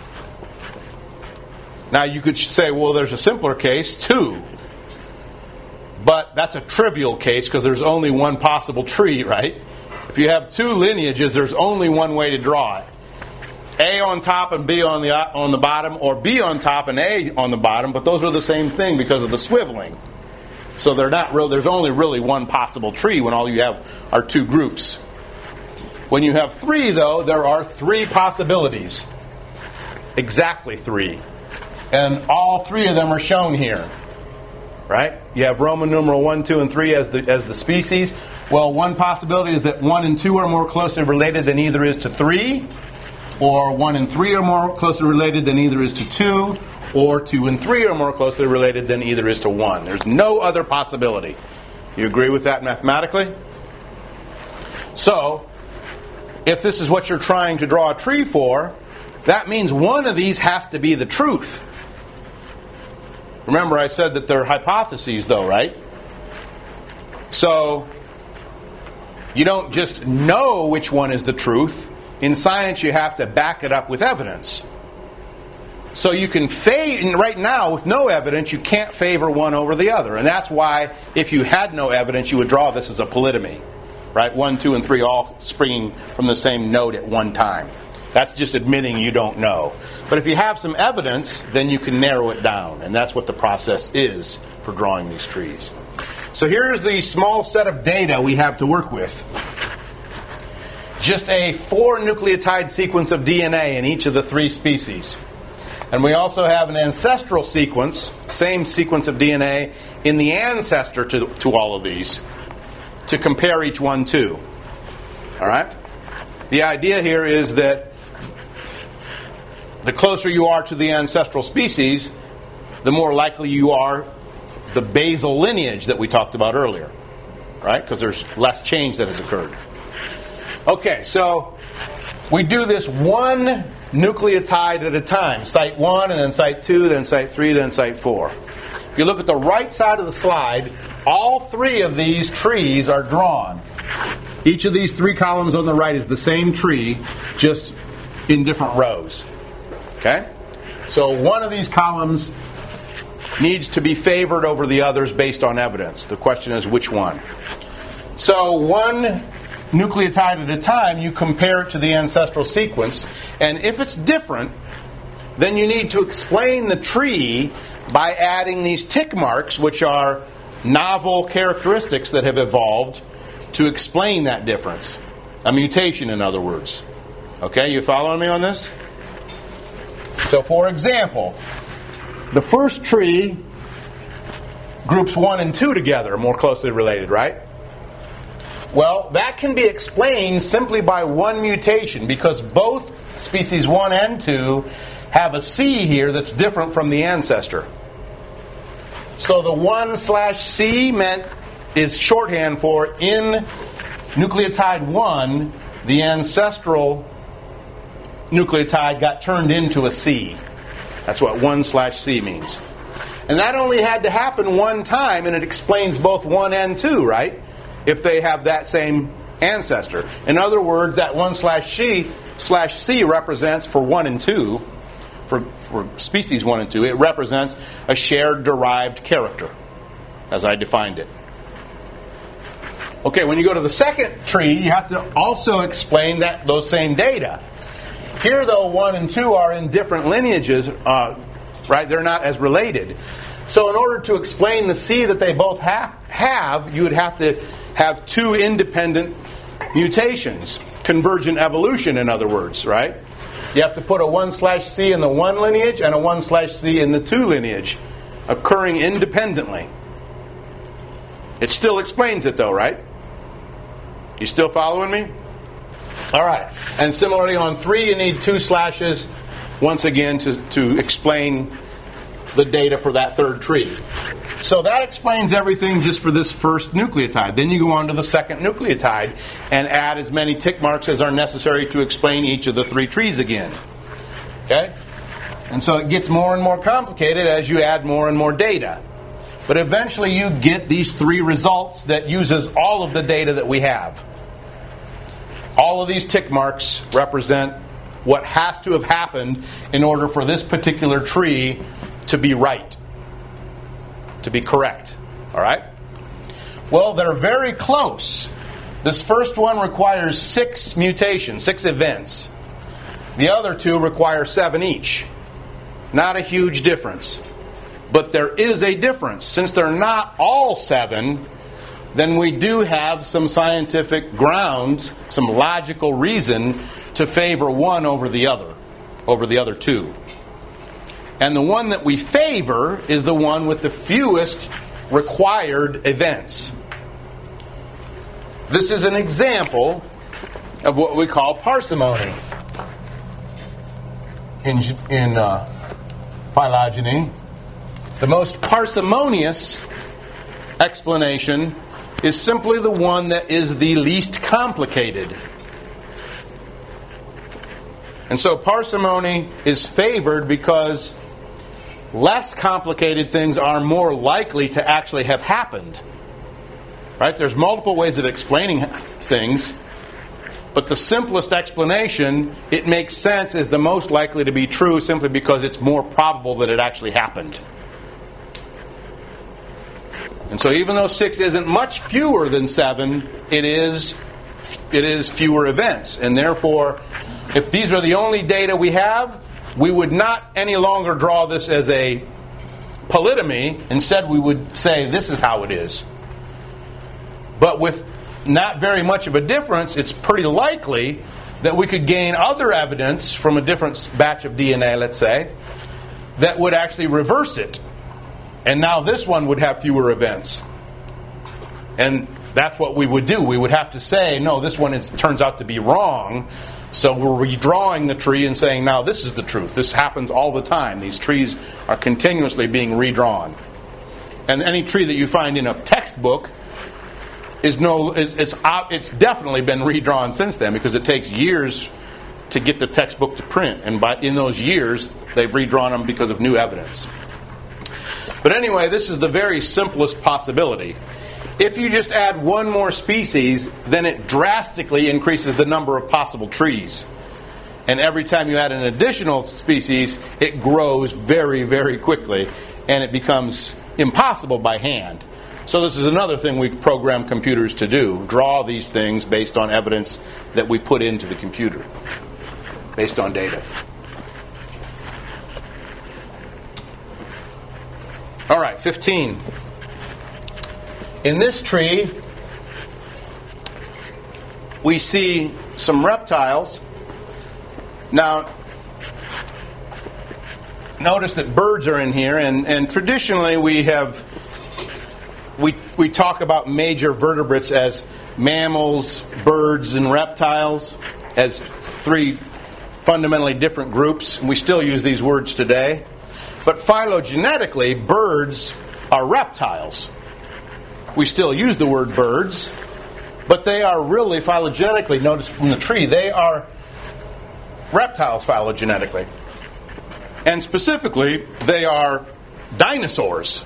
Now you could say, well, there's a simpler case, two. But that's a trivial case because there's only one possible tree, right? If you have two lineages, there's only one way to draw it. A on top and B on the on the bottom, or B on top and A on the bottom, but those are the same thing because of the swiveling. So they're not real. There's only really one possible tree when all you have are two groups. When you have three, though, there are three possibilities. Exactly three. And all three of them are shown here. Right? You have Roman numeral one, two, and three as the as the species. Well, one possibility is that one and two are more closely related than either is to three. Or one and three are more closely related than either is to two. Or two and three are more closely related than either is to one. There's no other possibility. You agree with that mathematically? So, if this is what you're trying to draw a tree for, that means one of these has to be the truth. Remember, I said that they're hypotheses, though, right? So, you don't just know which one is the truth. In science, you have to back it up with evidence. So you can favor, right now, with no evidence, you can't favor one over the other. And that's why, if you had no evidence, you would draw this as a polygamy. Right? One, two, and three all springing from the same node at one time. That's just admitting you don't know. But if you have some evidence, then you can narrow it down. And that's what the process is for drawing these trees. So here's the small set of data we have to work with. Just a four nucleotide sequence of D N A in each of the three species. And we also have an ancestral sequence, same sequence of D N A, in the ancestor to, to all of these, to compare each one to. All right? The idea here is that the closer you are to the ancestral species, the more likely you are the basal lineage that we talked about earlier. Right? Because there's less change that has occurred. Okay, so we do this one nucleotide at a time. Site one, and then site two, then site three, then site four. If you look at the right side of the slide, all three of these trees are drawn. Each of these three columns on the right is the same tree, just in different rows. Okay? So one of these columns needs to be favored over the others based on evidence. The question is which one. So one nucleotide at a time, you compare it to the ancestral sequence, and if it's different, then you need to explain the tree by adding these tick marks, which are novel characteristics that have evolved to explain that difference. A mutation, in other words. Okay, you following me on this? So, for example, the first tree, groups one and two together are more closely related, right? Well, that can be explained simply by one mutation, because both species one and two have a C here that's different from the ancestor. So the one slash C meant is shorthand for in nucleotide one, the ancestral nucleotide got turned into a C. That's what one slash C means. And that only had to happen one time, and it explains both one and two, right? If they have that same ancestor. In other words, that one slash C slash C represents for one and two, for, for species one and two, it represents a shared derived character, as I defined it. Okay, when you go to the second tree, you have to also explain that those same data. Here, though, one and two are in different lineages, uh, right? They're not as related. So in order to explain the C that they both ha- have, you would have to have two independent mutations. Convergent evolution, in other words, right? You have to put a one slash C in the one lineage and a one slash C in the two lineage, occurring independently. It still explains it, though, right? You still following me? All right. And similarly, on three, you need two slashes, once again, to, to explain the data for that third tree. So that explains everything just for this first nucleotide. Then you go on to the second nucleotide and add as many tick marks as are necessary to explain each of the three trees again. Okay? And so it gets more and more complicated as you add more and more data. But eventually you get these three results that uses all of the data that we have. All of these tick marks represent what has to have happened in order for this particular tree to be right, to be correct. All right? Well, they're very close. This first one requires six mutations, six events. The other two require seven each. Not a huge difference. But there is a difference. Since they're not all seven, then we do have some scientific grounds, some logical reason to favor one over the other, over the other two. And the one that we favor is the one with the fewest required events. This is an example of what we call parsimony in, in uh, phylogeny. The most parsimonious explanation is simply the one that is the least complicated. And so parsimony is favored because less complicated things are more likely to actually have happened. Right? There's multiple ways of explaining things, but the simplest explanation, it makes sense, is the most likely to be true simply because it's more probable that it actually happened. And so even though six isn't much fewer than seven, it is it is fewer events. And therefore, if these are the only data we have, we would not any longer draw this as a polytomy. Instead, we would say this is how it is. But with not very much of a difference, it's pretty likely that we could gain other evidence from a different batch of D N A, let's say, that would actually reverse it. And now this one would have fewer events. And that's what we would do. We would have to say, no, this one is, turns out to be wrong. So we're redrawing the tree and saying, now this is the truth. This happens all the time. These trees are continuously being redrawn. And any tree that you find in a textbook is no, is, it's, it's definitely been redrawn since then, because it takes years to get the textbook to print. And by, in those years, they've redrawn them because of new evidence. But anyway, this is the very simplest possibility. If you just add one more species, then it drastically increases the number of possible trees. And every time you add an additional species, it grows very, very quickly, and it becomes impossible by hand. So this is another thing we program computers to do, draw these things based on evidence that we put into the computer, based on data. All right, fifteen. In this tree, we see some reptiles. Now, notice that birds are in here, and, and traditionally we have we we talk about major vertebrates as mammals, birds, and reptiles as three fundamentally different groups, and we still use these words today. But phylogenetically, birds are reptiles. We still use the word birds, but they are really phylogenetically, notice from the tree, they are reptiles phylogenetically. And specifically, they are dinosaurs.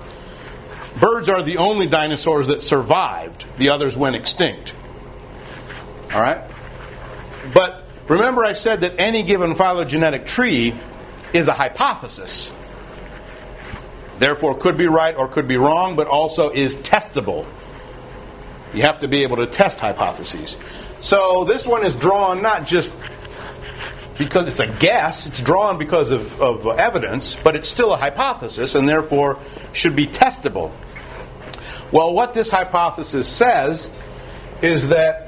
Birds are the only dinosaurs that survived. The others went extinct. All right? But remember I said that any given phylogenetic tree is a hypothesis. Therefore, could be right or could be wrong, but also is testable. You have to be able to test hypotheses. So this one is drawn not just because it's a guess, it's drawn because of, of evidence, but it's still a hypothesis and therefore should be testable. Well, what this hypothesis says is that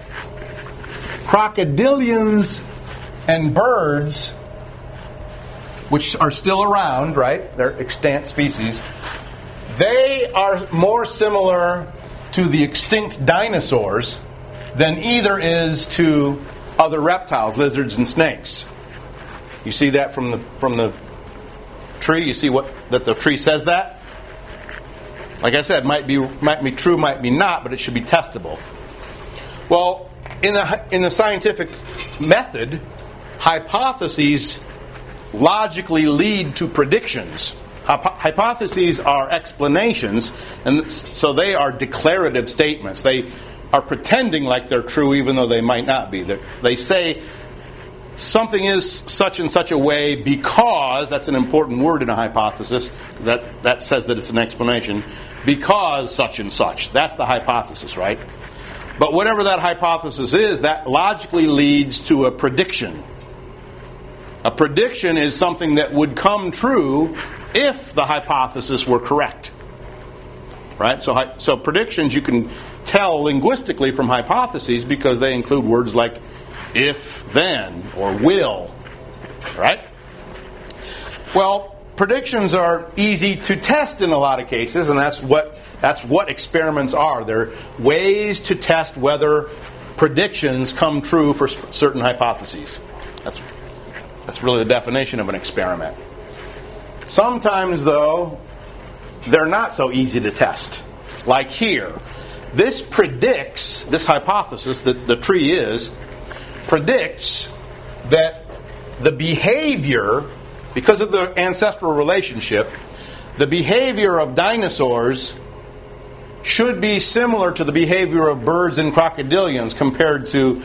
crocodilians and birds, which are still around, right? They're extant species. They are more similar to the extinct dinosaurs than either is to other reptiles, lizards and snakes. You see that from the from the tree? You see what that the tree says that? Like I said, might be might be true, might be not, but it should be testable. Well, in the in the scientific method, hypotheses logically lead to predictions. Hypotheses are explanations, and so they are declarative statements. They are pretending like they're true even though they might not be. They're, they say something is such and such a way because, that's an important word in a hypothesis, that, that says that it's an explanation, because such and such. That's the hypothesis, right? But whatever that hypothesis is, that logically leads to a prediction. A prediction is something that would come true if the hypothesis were correct. Right? So, so predictions you can tell linguistically from hypotheses because they include words like if, then, or will. Right? Well, predictions are easy to test in a lot of cases, and that's what that's what experiments are. They're ways to test whether predictions come true for certain hypotheses. That's That's really the definition of an experiment. Sometimes, though, they're not so easy to test. Like here. This predicts, this hypothesis that the tree is, predicts that the behavior because of the ancestral relationship, the behavior of dinosaurs should be similar to the behavior of birds and crocodilians compared to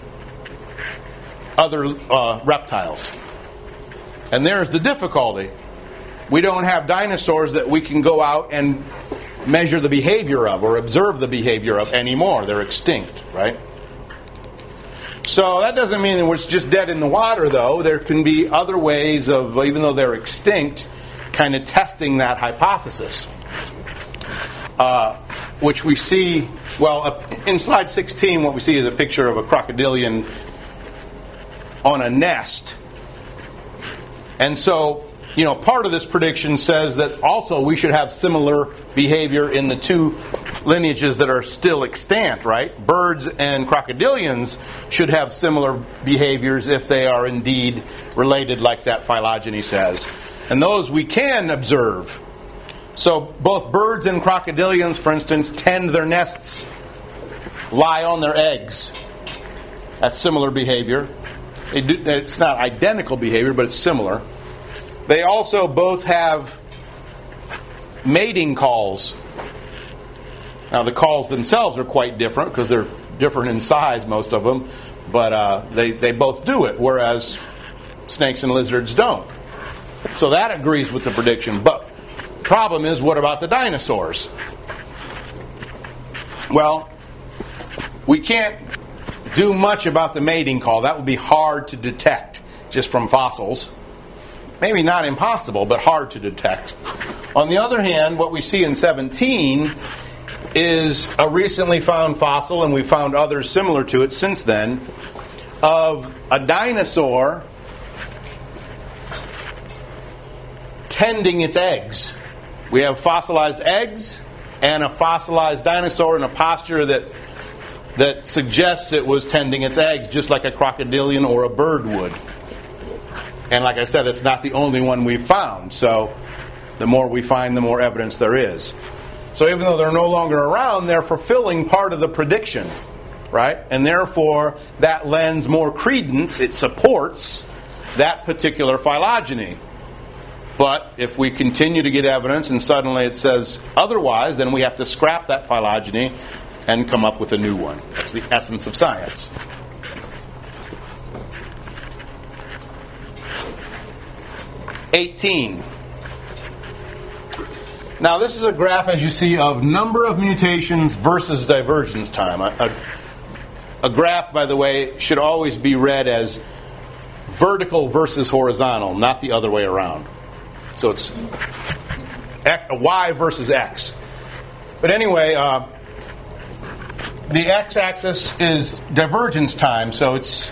other uh, reptiles. And there's the difficulty. We don't have dinosaurs that we can go out and measure the behavior of or observe the behavior of anymore. They're extinct, right? So that doesn't mean that it's just dead in the water, though. There can be other ways of, even though they're extinct, kind of testing that hypothesis. Uh, which we see, well, in slide sixteen, what we see is a picture of a crocodilian on a nest. And so, you know, part of this prediction says that also we should have similar behavior in the two lineages that are still extant, right? Birds and crocodilians should have similar behaviors if they are indeed related, like that phylogeny says. And those we can observe. So both birds and crocodilians, for instance, tend their nests, lie on their eggs. That's similar behavior. They do, it's not identical behavior, but it's similar. They also both have mating calls. Now, the calls themselves are quite different because they're different in size, most of them, but uh, they, they both do it, whereas snakes and lizards don't. So that agrees with the prediction. But the problem is, what about the dinosaurs? Well, we can't do much about the mating call. That would be hard to detect just from fossils. Maybe not impossible, but hard to detect. On the other hand, what we see in seventeen is a recently found fossil, and we found others similar to it since then, of a dinosaur tending its eggs. We have fossilized eggs and a fossilized dinosaur in a posture that that suggests it was tending its eggs just like a crocodilian or a bird would. And like I said, it's not the only one we've found. So the more we find, the more evidence there is. So even though they're no longer around, they're fulfilling part of the prediction, right? And therefore, that lends more credence. It supports that particular phylogeny. But if we continue to get evidence and suddenly it says otherwise, then we have to scrap that phylogeny and come up with a new one. That's the essence of science. eighteen. Now this is a graph, as you see, of number of mutations versus divergence time. A, a, a graph, by the way, should always be read as vertical versus horizontal, not the other way around. So it's X, Y versus X. But anyway, uh, the x-axis is divergence time, so it's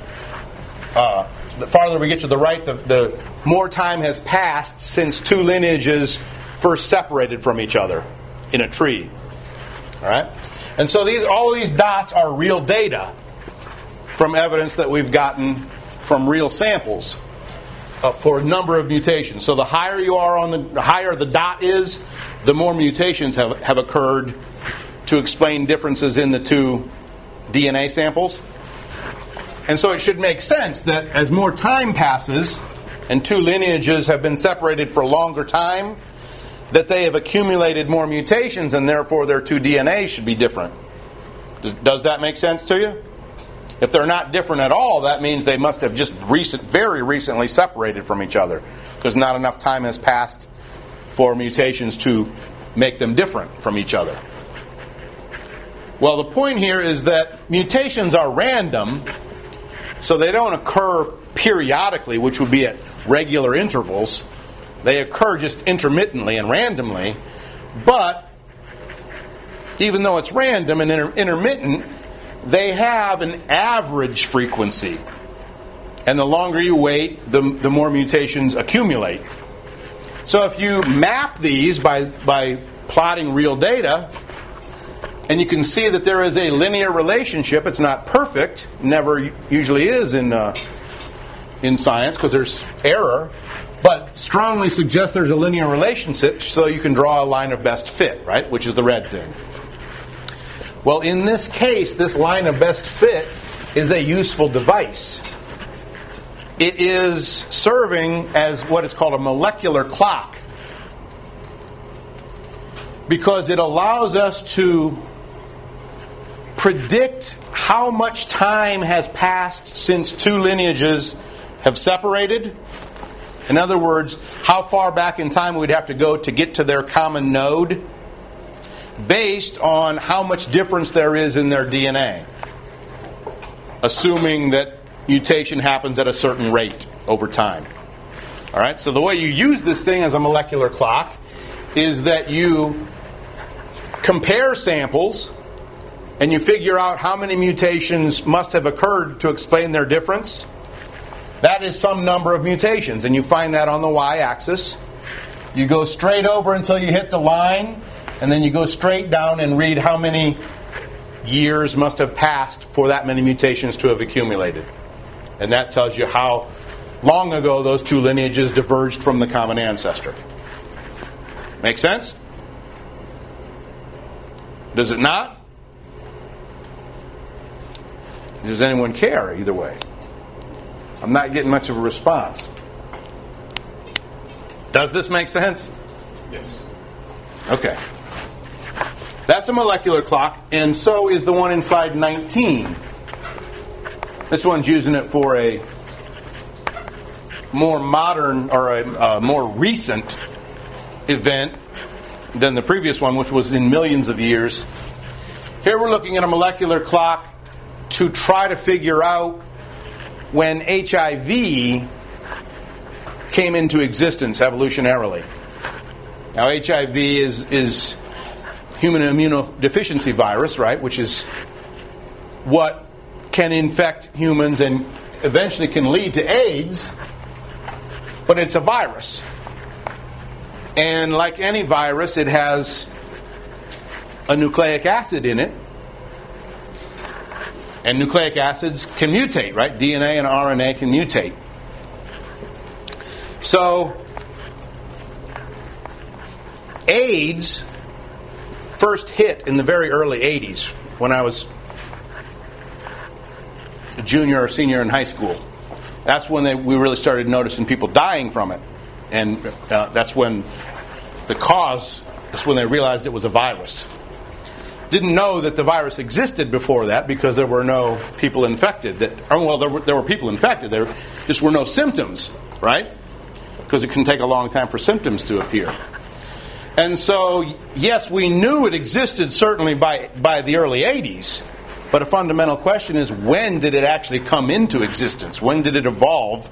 uh, the farther we get to the right, the, the more time has passed since two lineages first separated from each other in a tree. All right, and so these all these dots are real data from evidence that we've gotten from real samples uh, for a number of mutations. So the higher you are on the, the higher the dot is, the more mutations have have occurred to explain differences in the two D N A samples. And so it should make sense that as more time passes and two lineages have been separated for a longer time, that they have accumulated more mutations and therefore their two D N A should be different. Does, does that make sense to you? If they're not different at all, that means they must have just recent, very recently separated from each other because not enough time has passed for mutations to make them different from each other. Well, the point here is that mutations are random, so they don't occur periodically, which would be at regular intervals. They occur just intermittently and randomly. But even though it's random and inter- intermittent, they have an average frequency. And the longer you wait, the, the more mutations accumulate. So if you map these by, by plotting real data, and you can see that there is a linear relationship. It's not perfect, never usually is in uh, in science because there's error, but strongly suggests there's a linear relationship, so you can draw a line of best fit, right? Which is the red thing. Well, in this case, this line of best fit is a useful device. it is serving as what is called a molecular clock, because it allows us to predict how much time has passed since two lineages have separated. In other words, how far back in time we'd have to go to get to their common node, based on how much difference there is in their D N A, assuming that mutation happens at a certain rate over time. All right, so the way you use this thing as a molecular clock is that you compare samples and you figure out how many mutations must have occurred to explain their difference. That is some number of mutations, and you find that on the y-axis. You go straight over until you hit the line, and then you go straight down and read how many years must have passed for that many mutations to have accumulated. And that tells you how long ago those two lineages diverged from the common ancestor. Make sense? Does it not? Does anyone care either way? I'm not getting much of a response. Does this make sense? Yes. Okay. That's a molecular clock, and so is the one in slide nineteen. This one's using it for a more modern or a, a more recent event than the previous one, which was in millions of years. Here we're looking at a molecular clock to try to figure out when H I V came into existence evolutionarily. Now, H I V is, is human immunodeficiency virus, right, which is what can infect humans and eventually can lead to AIDS, but it's a virus. And like any virus, it has a nucleic acid in it. And nucleic acids can mutate, right? D N A and R N A can mutate. So, AIDS first hit in the very early eighties, when I was a junior or senior in high school. That's when they, we really started noticing people dying from it. And uh, that's when the cause, that's when they realized it was a virus. Didn't know that the virus existed before that because there were no people infected. That, oh, well, there were, there were people infected. There just were no symptoms, right? Because it can take a long time for symptoms to appear. And so, yes, we knew it existed certainly by, by the early eighties. But a fundamental question is, when did it actually come into existence? When did it evolve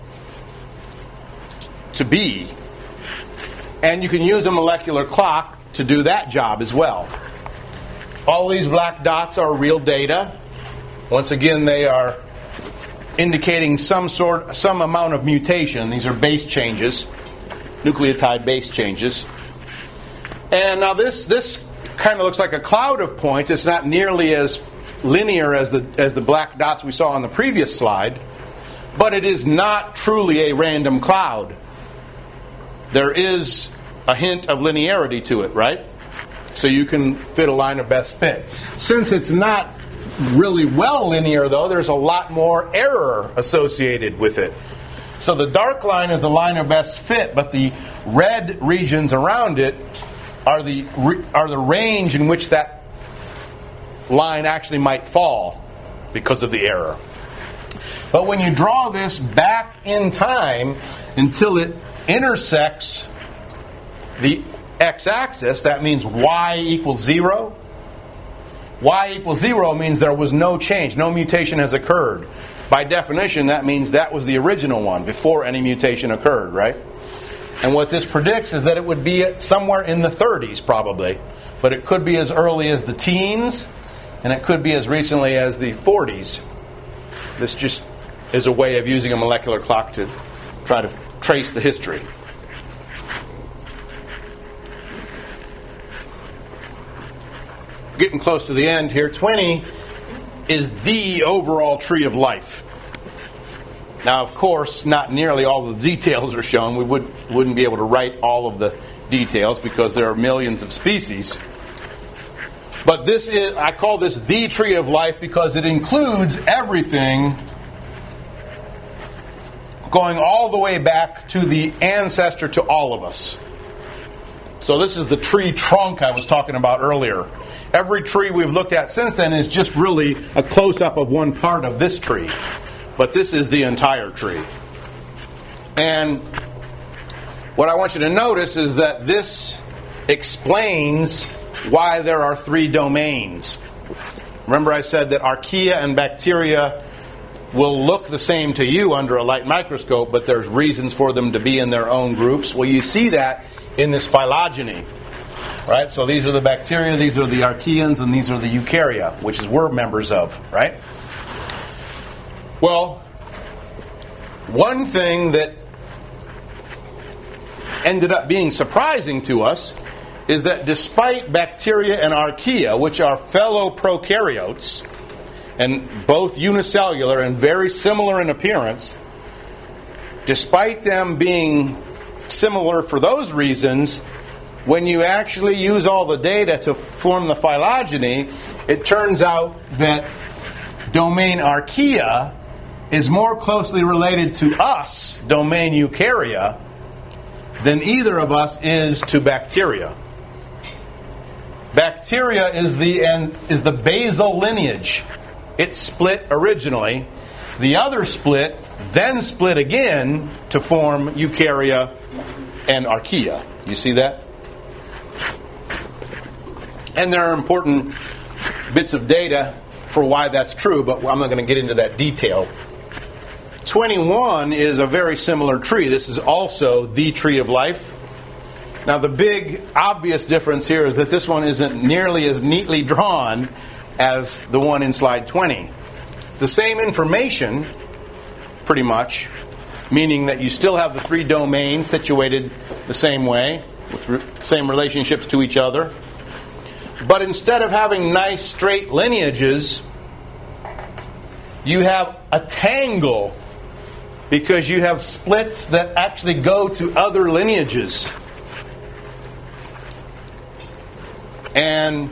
to be? And you can use a molecular clock to do that job as well. All these black dots are real data. Once again, they are indicating some sort, some amount of mutation. These are base changes, nucleotide base changes. And now this this kind of looks like a cloud of points. It's not nearly as linear as the as the black dots we saw on the previous slide, but it is not truly a random cloud. There is a hint of linearity to it, right? So you can fit a line of best fit. Since it's not really well linear, though, there's a lot more error associated with it. So the dark line is the line of best fit, but the red regions around it are the are the range in which that line actually might fall because of the error. But when you draw this back in time until it intersects the x-axis, that means y equals zero. Y equals zero means there was no change, no mutation has occurred. By definition, that means that was the original one before any mutation occurred, right? And what this predicts is that it would be somewhere in the thirties probably, but it could be as early as the teens, and it could be as recently as the forties. This just is a way of using a molecular clock to try to trace the history. Getting close to the end here. twenty is the overall tree of life. Now, of course, not nearly all of the details are shown. We would, wouldn't be able to write all of the details because there are millions of species. But this is, I call this the tree of life because it includes everything going all the way back to the ancestor to all of us. So this is the tree trunk I was talking about earlier. Every tree we've looked at since then is just really a close-up of one part of this tree. But this is the entire tree. And what I want you to notice is that this explains why there are three domains. Remember I said that archaea and bacteria will look the same to you under a light microscope, but there's reasons for them to be in their own groups. Well, you see that in this phylogeny. Right? So these are the bacteria, these are the archaeans, and these are the eukarya, which is we're members of, right? Well, one thing that ended up being surprising to us is that despite bacteria and archaea, which are fellow prokaryotes, and both unicellular and very similar in appearance, despite them being similar for those reasons, when you actually use all the data to form the phylogeny, it turns out that domain archaea is more closely related to us, domain eukarya, than either of us is to bacteria. Bacteria is the and is the basal lineage. It split originally. The other split then split again to form eukarya and archaea. You see that? And there are important bits of data for why that's true, but I'm not going to get into that detail. twenty-one is a very similar tree. This is also the tree of life. Now, the big obvious difference here is that this one isn't nearly as neatly drawn as the one in slide twenty. It's the same information, pretty much, meaning that you still have the three domains situated the same way, with re- same relationships to each other. But instead of having nice straight lineages, you have a tangle, because you have splits that actually go to other lineages. And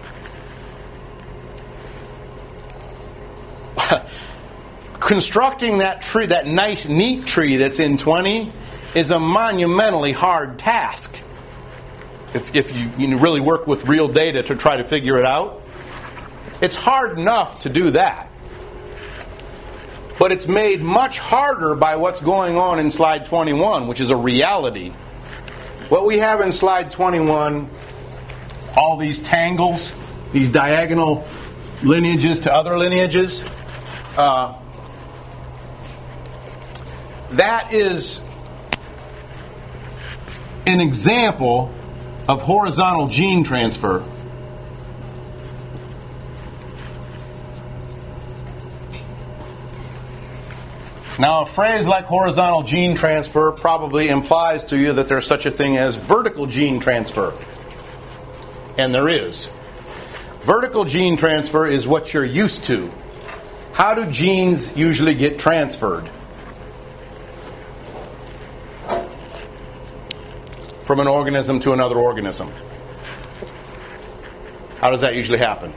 constructing that tree, that nice, neat tree that's in twenty, is a monumentally hard task. If, if you, you really work with real data to try to figure it out, it's hard enough to do that. But it's made much harder by what's going on in slide twenty-one, which is a reality. What we have in slide twenty-one, all these tangles, these diagonal lineages to other lineages, uh, that is an example of horizontal gene transfer. Now, a phrase like horizontal gene transfer probably implies to you that there's such a thing as vertical gene transfer. And there is. Vertical gene transfer is what you're used to. How do genes usually get transferred? From an organism to another organism. How does that usually happen?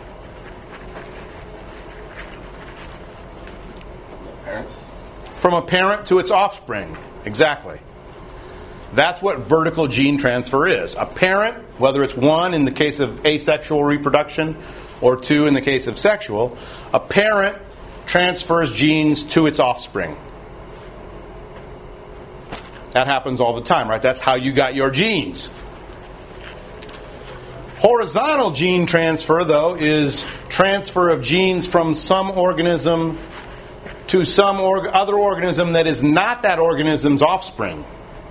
Parents? From a parent to its offspring. Exactly. That's what vertical gene transfer is. A parent, whether it's one in the case of asexual reproduction or two in the case of sexual, a parent transfers genes to its offspring. That happens all the time, right? That's how you got your genes. Horizontal gene transfer, though, is transfer of genes from some organism to some org- other organism that is not that organism's offspring.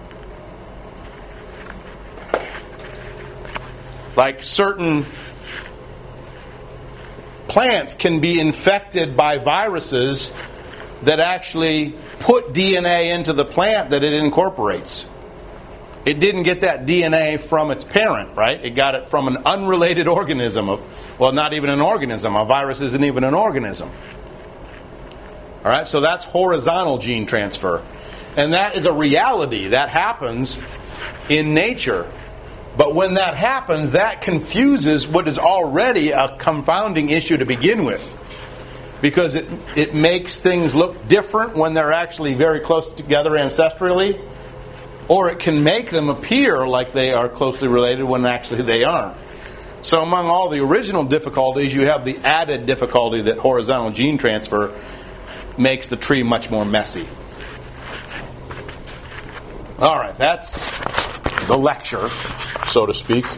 Like certain plants can be infected by viruses that actually put D N A into the plant that it incorporates. It didn't get that D N A from its parent, right? It got it from an unrelated organism. Of, well, not even an organism. A virus isn't even an organism. All right, so that's horizontal gene transfer. And that is a reality. That happens in nature. But when that happens, that confuses what is already a confounding issue to begin with. because it it makes things look different when they're actually very close together ancestrally, or it can make them appear like they are closely related when actually they aren't. So among all the original difficulties, you have the added difficulty that horizontal gene transfer makes the tree much more messy. All right, that's the lecture, so to speak.